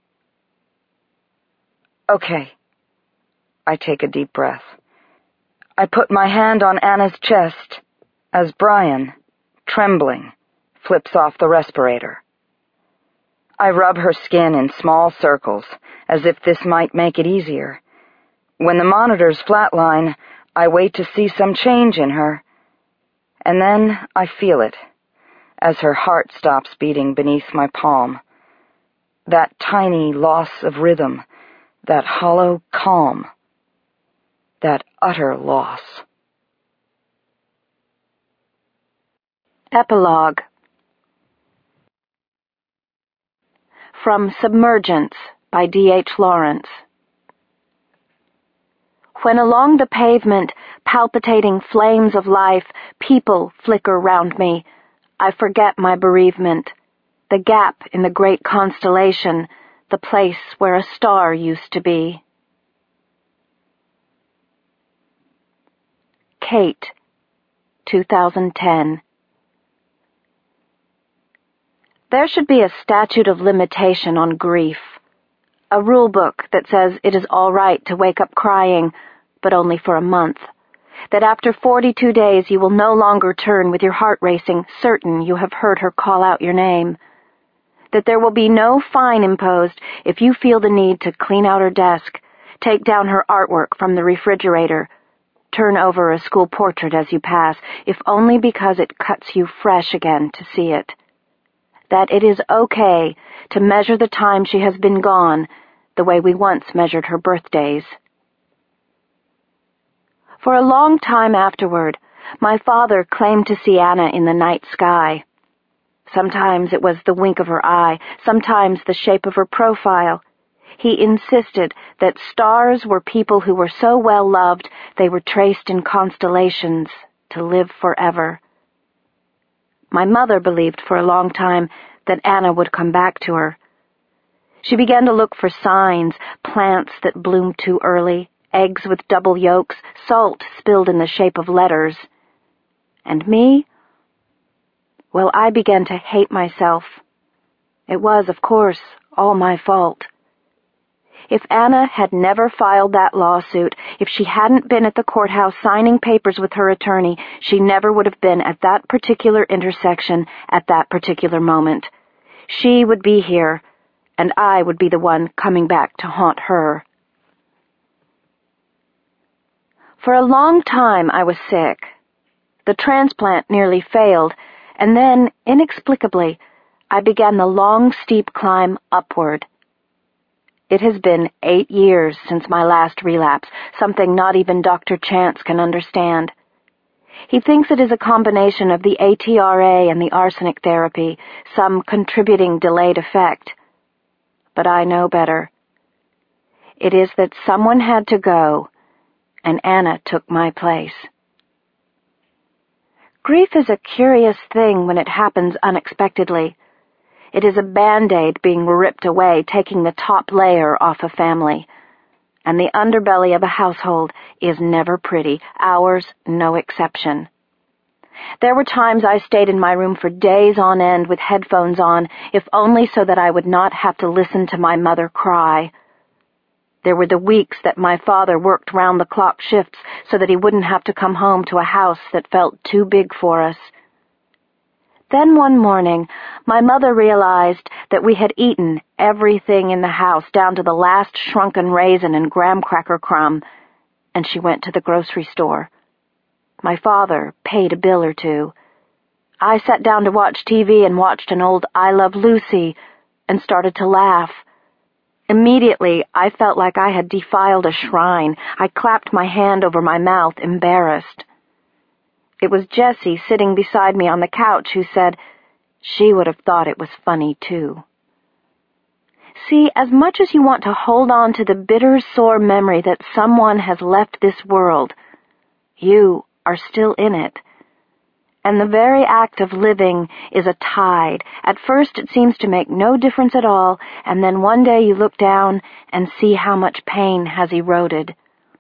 Okay. I take a deep breath. I put my hand on Anna's chest as Brian, trembling, flips off the respirator. I rub her skin in small circles, as if this might make it easier. When the monitors flatline, I wait to see some change in her, and then I feel it, as her heart stops beating beneath my palm. That tiny loss of rhythm, that hollow calm, that utter loss. Epilogue. From Submergence by D.H. Lawrence. When along the pavement, palpitating flames of life, people flicker round me, I forget my bereavement, the gap in the great constellation, the place where a star used to be. Kate, 2010. There should be a statute of limitation on grief, a rule book that says it is all right to wake up crying, but only for a month. that after 42 days you will no longer turn with your heart racing, certain you have heard her call out your name, that there will be no fine imposed if you feel the need to clean out her desk, take down her artwork from the refrigerator, turn over a school portrait as you pass, if only because it cuts you fresh again to see it. That it is okay to measure the time she has been gone the way we once measured her birthdays. For a long time afterward, my father claimed to see Anna in the night sky. Sometimes it was the wink of her eye, sometimes the shape of her profile. He insisted that stars were people who were so well loved they were traced in constellations to live forever. My mother believed for a long time that Anna would come back to her. She began to look for signs, plants that bloomed too early, eggs with double yolks, salt spilled in the shape of letters. And me? Well, I began to hate myself. It was, of course, all my fault. If Anna had never filed that lawsuit, if she hadn't been at the courthouse signing papers with her attorney, she never would have been at that particular intersection at that particular moment. She would be here, and I would be the one coming back to haunt her. For a long time I was sick. The transplant nearly failed, and then, inexplicably, I began the long, steep climb upward. It has been 8 years since my last relapse, something not even Dr. Chance can understand. He thinks it is a combination of the ATRA and the arsenic therapy, some contributing delayed effect. But I know better. It is that someone had to go, and Anna took my place. Grief is a curious thing when it happens unexpectedly. It is a Band-Aid being ripped away, taking the top layer off a family. And the underbelly of a household is never pretty, ours no exception. There were times I stayed in my room for days on end with headphones on, if only so that I would not have to listen to my mother cry. There were the weeks that my father worked round-the-clock shifts so that he wouldn't have to come home to a house that felt too big for us. Then one morning, my mother realized that we had eaten everything in the house down to the last shrunken raisin and graham cracker crumb, and she went to the grocery store. My father paid a bill or two. I sat down to watch TV and watched an old I Love Lucy and started to laugh. Immediately, I felt like I had defiled a shrine. I clapped my hand over my mouth, embarrassed. It was Jessie sitting beside me on the couch who said she would have thought it was funny, too. See, as much as you want to hold on to the bitter, sore memory that someone has left this world, you are still in it. And the very act of living is a tide. At first it seems to make no difference at all, and then one day you look down and see how much pain has eroded.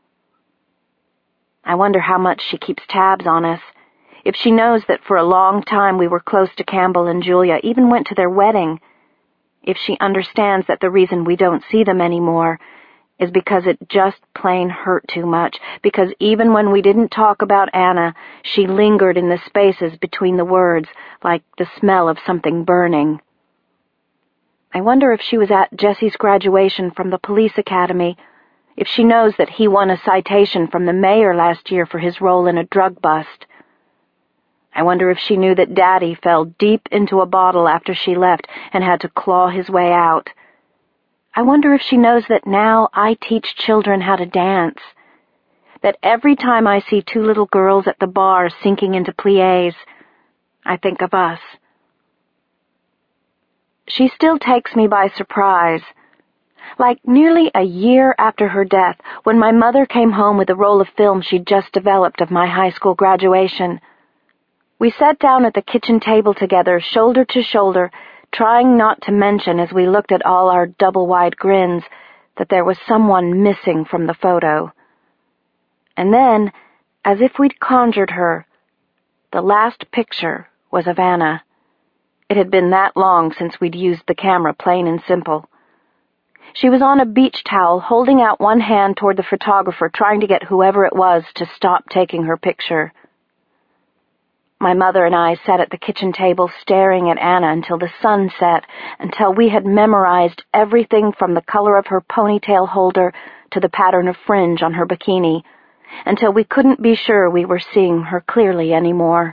I wonder how much she keeps tabs on us, if she knows that for a long time we were close to Campbell and Julia, even went to their wedding, if she understands that the reason we don't see them anymore is because it just plain hurt too much, because even when we didn't talk about Anna, she lingered in the spaces between the words, like the smell of something burning. I wonder if she was at Jesse's graduation from the police academy, if she knows that he won a citation from the mayor last year for his role in a drug bust. I wonder if she knew that Daddy fell deep into a bottle after she left and had to claw his way out. I wonder if she knows that now I teach children how to dance, that every time I see two little girls at the bar sinking into pliés, I think of us. She still takes me by surprise. Like nearly a year after her death, when my mother came home with a roll of film she'd just developed of my high school graduation. We sat down at the kitchen table together, shoulder to shoulder, trying not to mention as we looked at all our double-wide grins that there was someone missing from the photo. And then, as if we'd conjured her, the last picture was of Anna. It had been that long since we'd used the camera, plain and simple. She was on a beach towel, holding out one hand toward the photographer, trying to get whoever it was to stop taking her picture. My mother and I sat at the kitchen table staring at Anna until the sun set, until we had memorized everything from the color of her ponytail holder to the pattern of fringe on her bikini, until we couldn't be sure we were seeing her clearly anymore.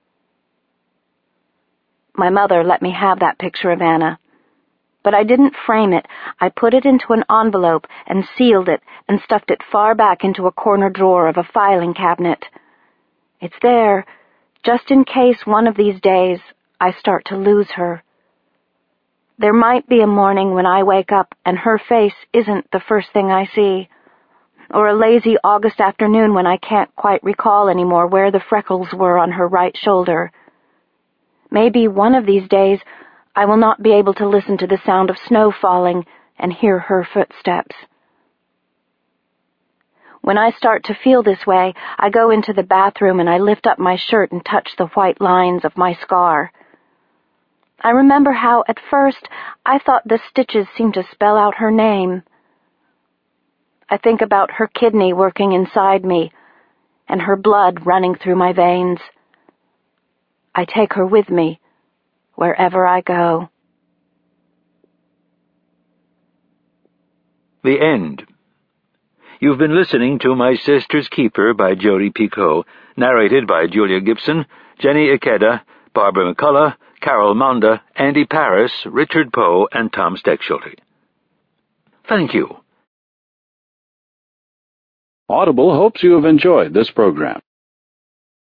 My mother let me have that picture of Anna, but I didn't frame it. I put it into an envelope and sealed it and stuffed it far back into a corner drawer of a filing cabinet. It's there, just in case one of these days I start to lose her. There might be a morning when I wake up and her face isn't the first thing I see, or a lazy August afternoon when I can't quite recall anymore where the freckles were on her right shoulder. Maybe one of these days I will not be able to listen to the sound of snow falling and hear her footsteps. When I start to feel this way, I go into the bathroom and I lift up my shirt and touch the white lines of my scar. I remember how, at first, I thought the stitches seemed to spell out her name. I think about her kidney working inside me and her blood running through my veins. I take her with me wherever I go. The End. You've been listening to My Sister's Keeper by Jodi Picoult, narrated by Julia Gibson, Jenny Ikeda, Barbara McCullough, Carol Monda, Andy Paris, Richard Poe, and Tom Steckschulte. Thank you. Audible hopes you have enjoyed this program.